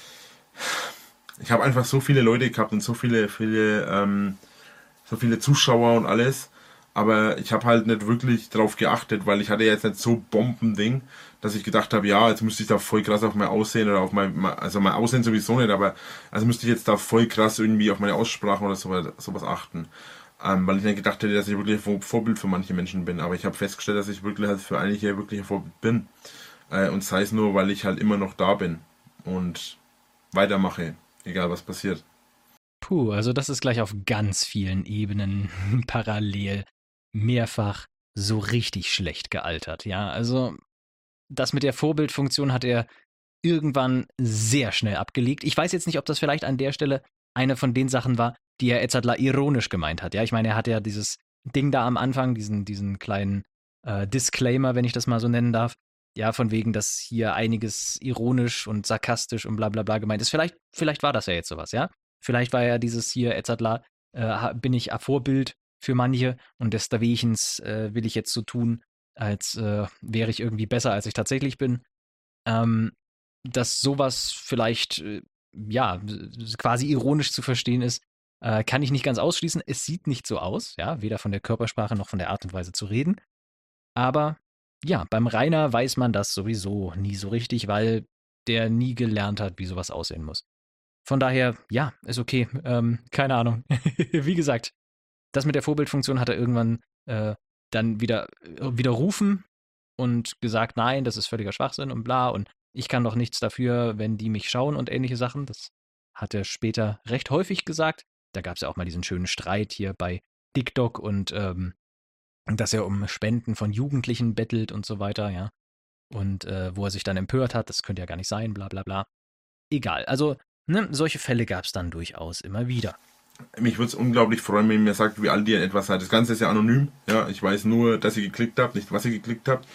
Speaker 3: ich habe einfach so viele Leute gehabt und so viele, viele, ähm, so viele Zuschauer und alles, aber ich habe halt nicht wirklich drauf geachtet, weil ich hatte ja jetzt nicht so Bombending, dass ich gedacht habe, ja, jetzt müsste ich da voll krass auf mein Aussehen oder auf mein, also mein Aussehen sowieso nicht, aber also müsste ich jetzt da voll krass irgendwie auf meine Aussprache oder sowas, sowas achten. Ähm, weil ich nicht gedacht hätte, dass ich wirklich ein Vorbild für manche Menschen bin, aber ich habe festgestellt, dass ich wirklich halt für einige wirklich ein Vorbild bin. Äh, und sei es nur, weil ich halt immer noch da bin und weitermache, egal was passiert.
Speaker 1: Puh, also das ist gleich auf ganz vielen Ebenen parallel mehrfach so richtig schlecht gealtert, ja, also das mit der Vorbildfunktion hat er irgendwann sehr schnell abgelegt. Ich weiß jetzt nicht, ob das vielleicht an der Stelle eine von den Sachen war, die Herr Edzardler ironisch gemeint hat. Ja, ich meine, er hat ja dieses Ding da am Anfang, diesen, diesen kleinen äh, Disclaimer, wenn ich das mal so nennen darf. Ja, von wegen, dass hier einiges ironisch und sarkastisch und bla bla bla gemeint ist. Vielleicht, vielleicht war das ja jetzt sowas, ja. Vielleicht war ja dieses hier, Edzardler, äh, bin ich ein Vorbild für manche und deswegen äh, will ich jetzt so tun, als äh, wäre ich irgendwie besser, als ich tatsächlich bin. Ähm, dass sowas vielleicht, äh, ja, quasi ironisch zu verstehen ist, äh, kann ich nicht ganz ausschließen. Es sieht nicht so aus, ja, weder von der Körpersprache noch von der Art und Weise zu reden. Aber ja, beim Rainer weiß man das sowieso nie so richtig, weil der nie gelernt hat, wie sowas aussehen muss. Von daher, ja, ist okay. Ähm, keine Ahnung. Wie gesagt, das mit der Vorbildfunktion hat er irgendwann äh, dann wieder widerrufen und gesagt, nein, das ist völliger Schwachsinn und bla und ich kann doch nichts dafür, wenn die mich schauen und ähnliche Sachen. Das hat er später recht häufig gesagt. Da gab es ja auch mal diesen schönen Streit hier bei TikTok und ähm, dass er um Spenden von Jugendlichen bettelt und so weiter, ja. Und äh, wo er sich dann empört hat, das könnte ja gar nicht sein, bla bla bla. Egal, also ne, solche Fälle gab es dann durchaus immer wieder.
Speaker 3: Mich würde es unglaublich freuen, wenn ihr mir sagt, wie alt ihr in etwa seid. Das Ganze ist ja anonym. Ja, ich weiß nur, dass ihr geklickt habt, nicht was ihr geklickt habt.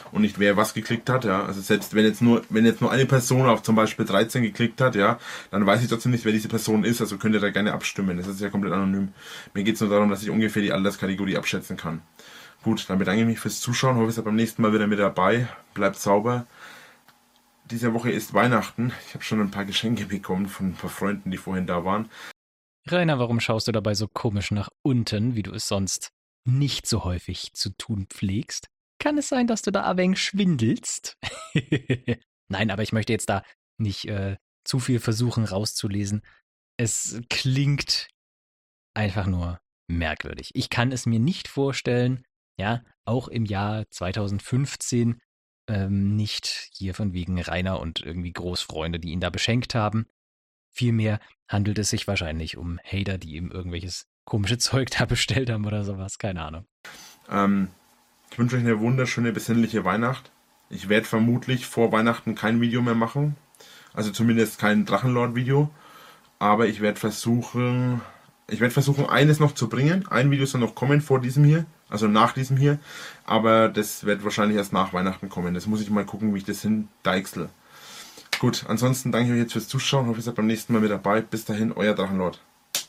Speaker 3: und nicht wer was geklickt hat, ja. Also selbst wenn jetzt nur, wenn jetzt nur eine Person auf zum Beispiel dreizehn geklickt hat, ja, dann weiß ich trotzdem nicht, wer diese Person ist, also könnt ihr da gerne abstimmen. Das ist ja komplett anonym. Mir geht es nur darum, dass ich ungefähr die Alterskategorie abschätzen kann. Gut, dann bedanke ich mich fürs Zuschauen, hoffe, ihr seid beim nächsten Mal wieder mit dabei. Bleibt sauber. Diese Woche ist Weihnachten. Ich habe schon ein paar Geschenke bekommen von ein paar Freunden, die vorhin da waren.
Speaker 1: Rainer, warum schaust du dabei so komisch nach unten, wie du es sonst nicht so häufig zu tun pflegst? Kann es sein, dass du da ein wenig schwindelst? Nein, aber ich möchte jetzt da nicht äh, zu viel versuchen rauszulesen. Es klingt einfach nur merkwürdig. Ich kann es mir nicht vorstellen, ja, auch im Jahr zweitausendfünfzehn ähm, nicht hier von wegen Rainer und irgendwie Großfreunde, die ihn da beschenkt haben. Vielmehr handelt es sich wahrscheinlich um Hater, die ihm irgendwelches komische Zeug da bestellt haben oder sowas. Keine Ahnung.
Speaker 3: Ähm, ich wünsche euch eine wunderschöne, besinnliche Weihnacht. Ich werde vermutlich vor Weihnachten kein Video mehr machen. Also zumindest kein Drachenlord-Video. Aber ich werde versuchen, ich werde versuchen, eines noch zu bringen. Ein Video soll noch kommen vor diesem hier. Also nach diesem hier. Aber das wird wahrscheinlich erst nach Weihnachten kommen. Das muss ich mal gucken, wie ich das hindeichsel. Gut, ansonsten danke ich euch jetzt fürs Zuschauen. Hoffe, ihr seid beim nächsten Mal mit dabei. Bis dahin, euer Drachenlord.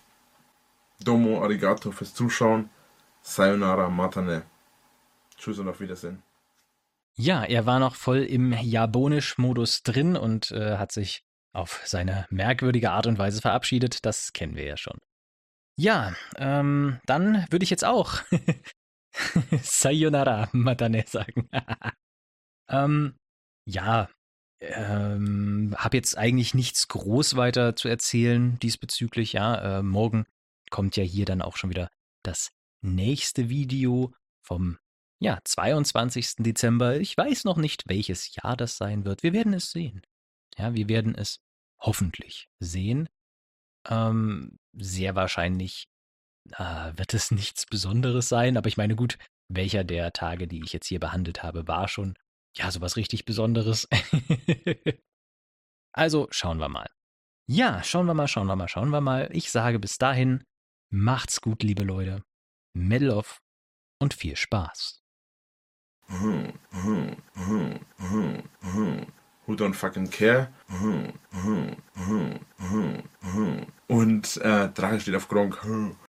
Speaker 3: Domo arigato fürs Zuschauen. Sayonara matane. Tschüss und auf Wiedersehen.
Speaker 1: Ja, er war noch voll im Japonisch-Modus drin und äh, hat sich auf seine merkwürdige Art und Weise verabschiedet. Das kennen wir ja schon. Ja, ähm, dann würde ich jetzt auch Sayonara matane sagen. ähm, ja, ähm, habe jetzt eigentlich nichts groß weiter zu erzählen diesbezüglich. Ja, äh, morgen kommt ja hier dann auch schon wieder das nächste Video vom ja, zweiundzwanzigsten Dezember. Ich weiß noch nicht, welches Jahr das sein wird. Wir werden es sehen. Ja, wir werden es hoffentlich sehen. Ähm, sehr wahrscheinlich äh, wird es nichts Besonderes sein, aber ich meine, gut, welcher der Tage, die ich jetzt hier behandelt habe, war schon, ja, sowas richtig Besonderes. Also, schauen wir mal. Ja, schauen wir mal, schauen wir mal, schauen wir mal. Ich sage bis dahin, macht's gut, liebe Leute. Medal of und viel Spaß.
Speaker 3: Who don't fucking care? Und äh, Drache steht auf Gronk.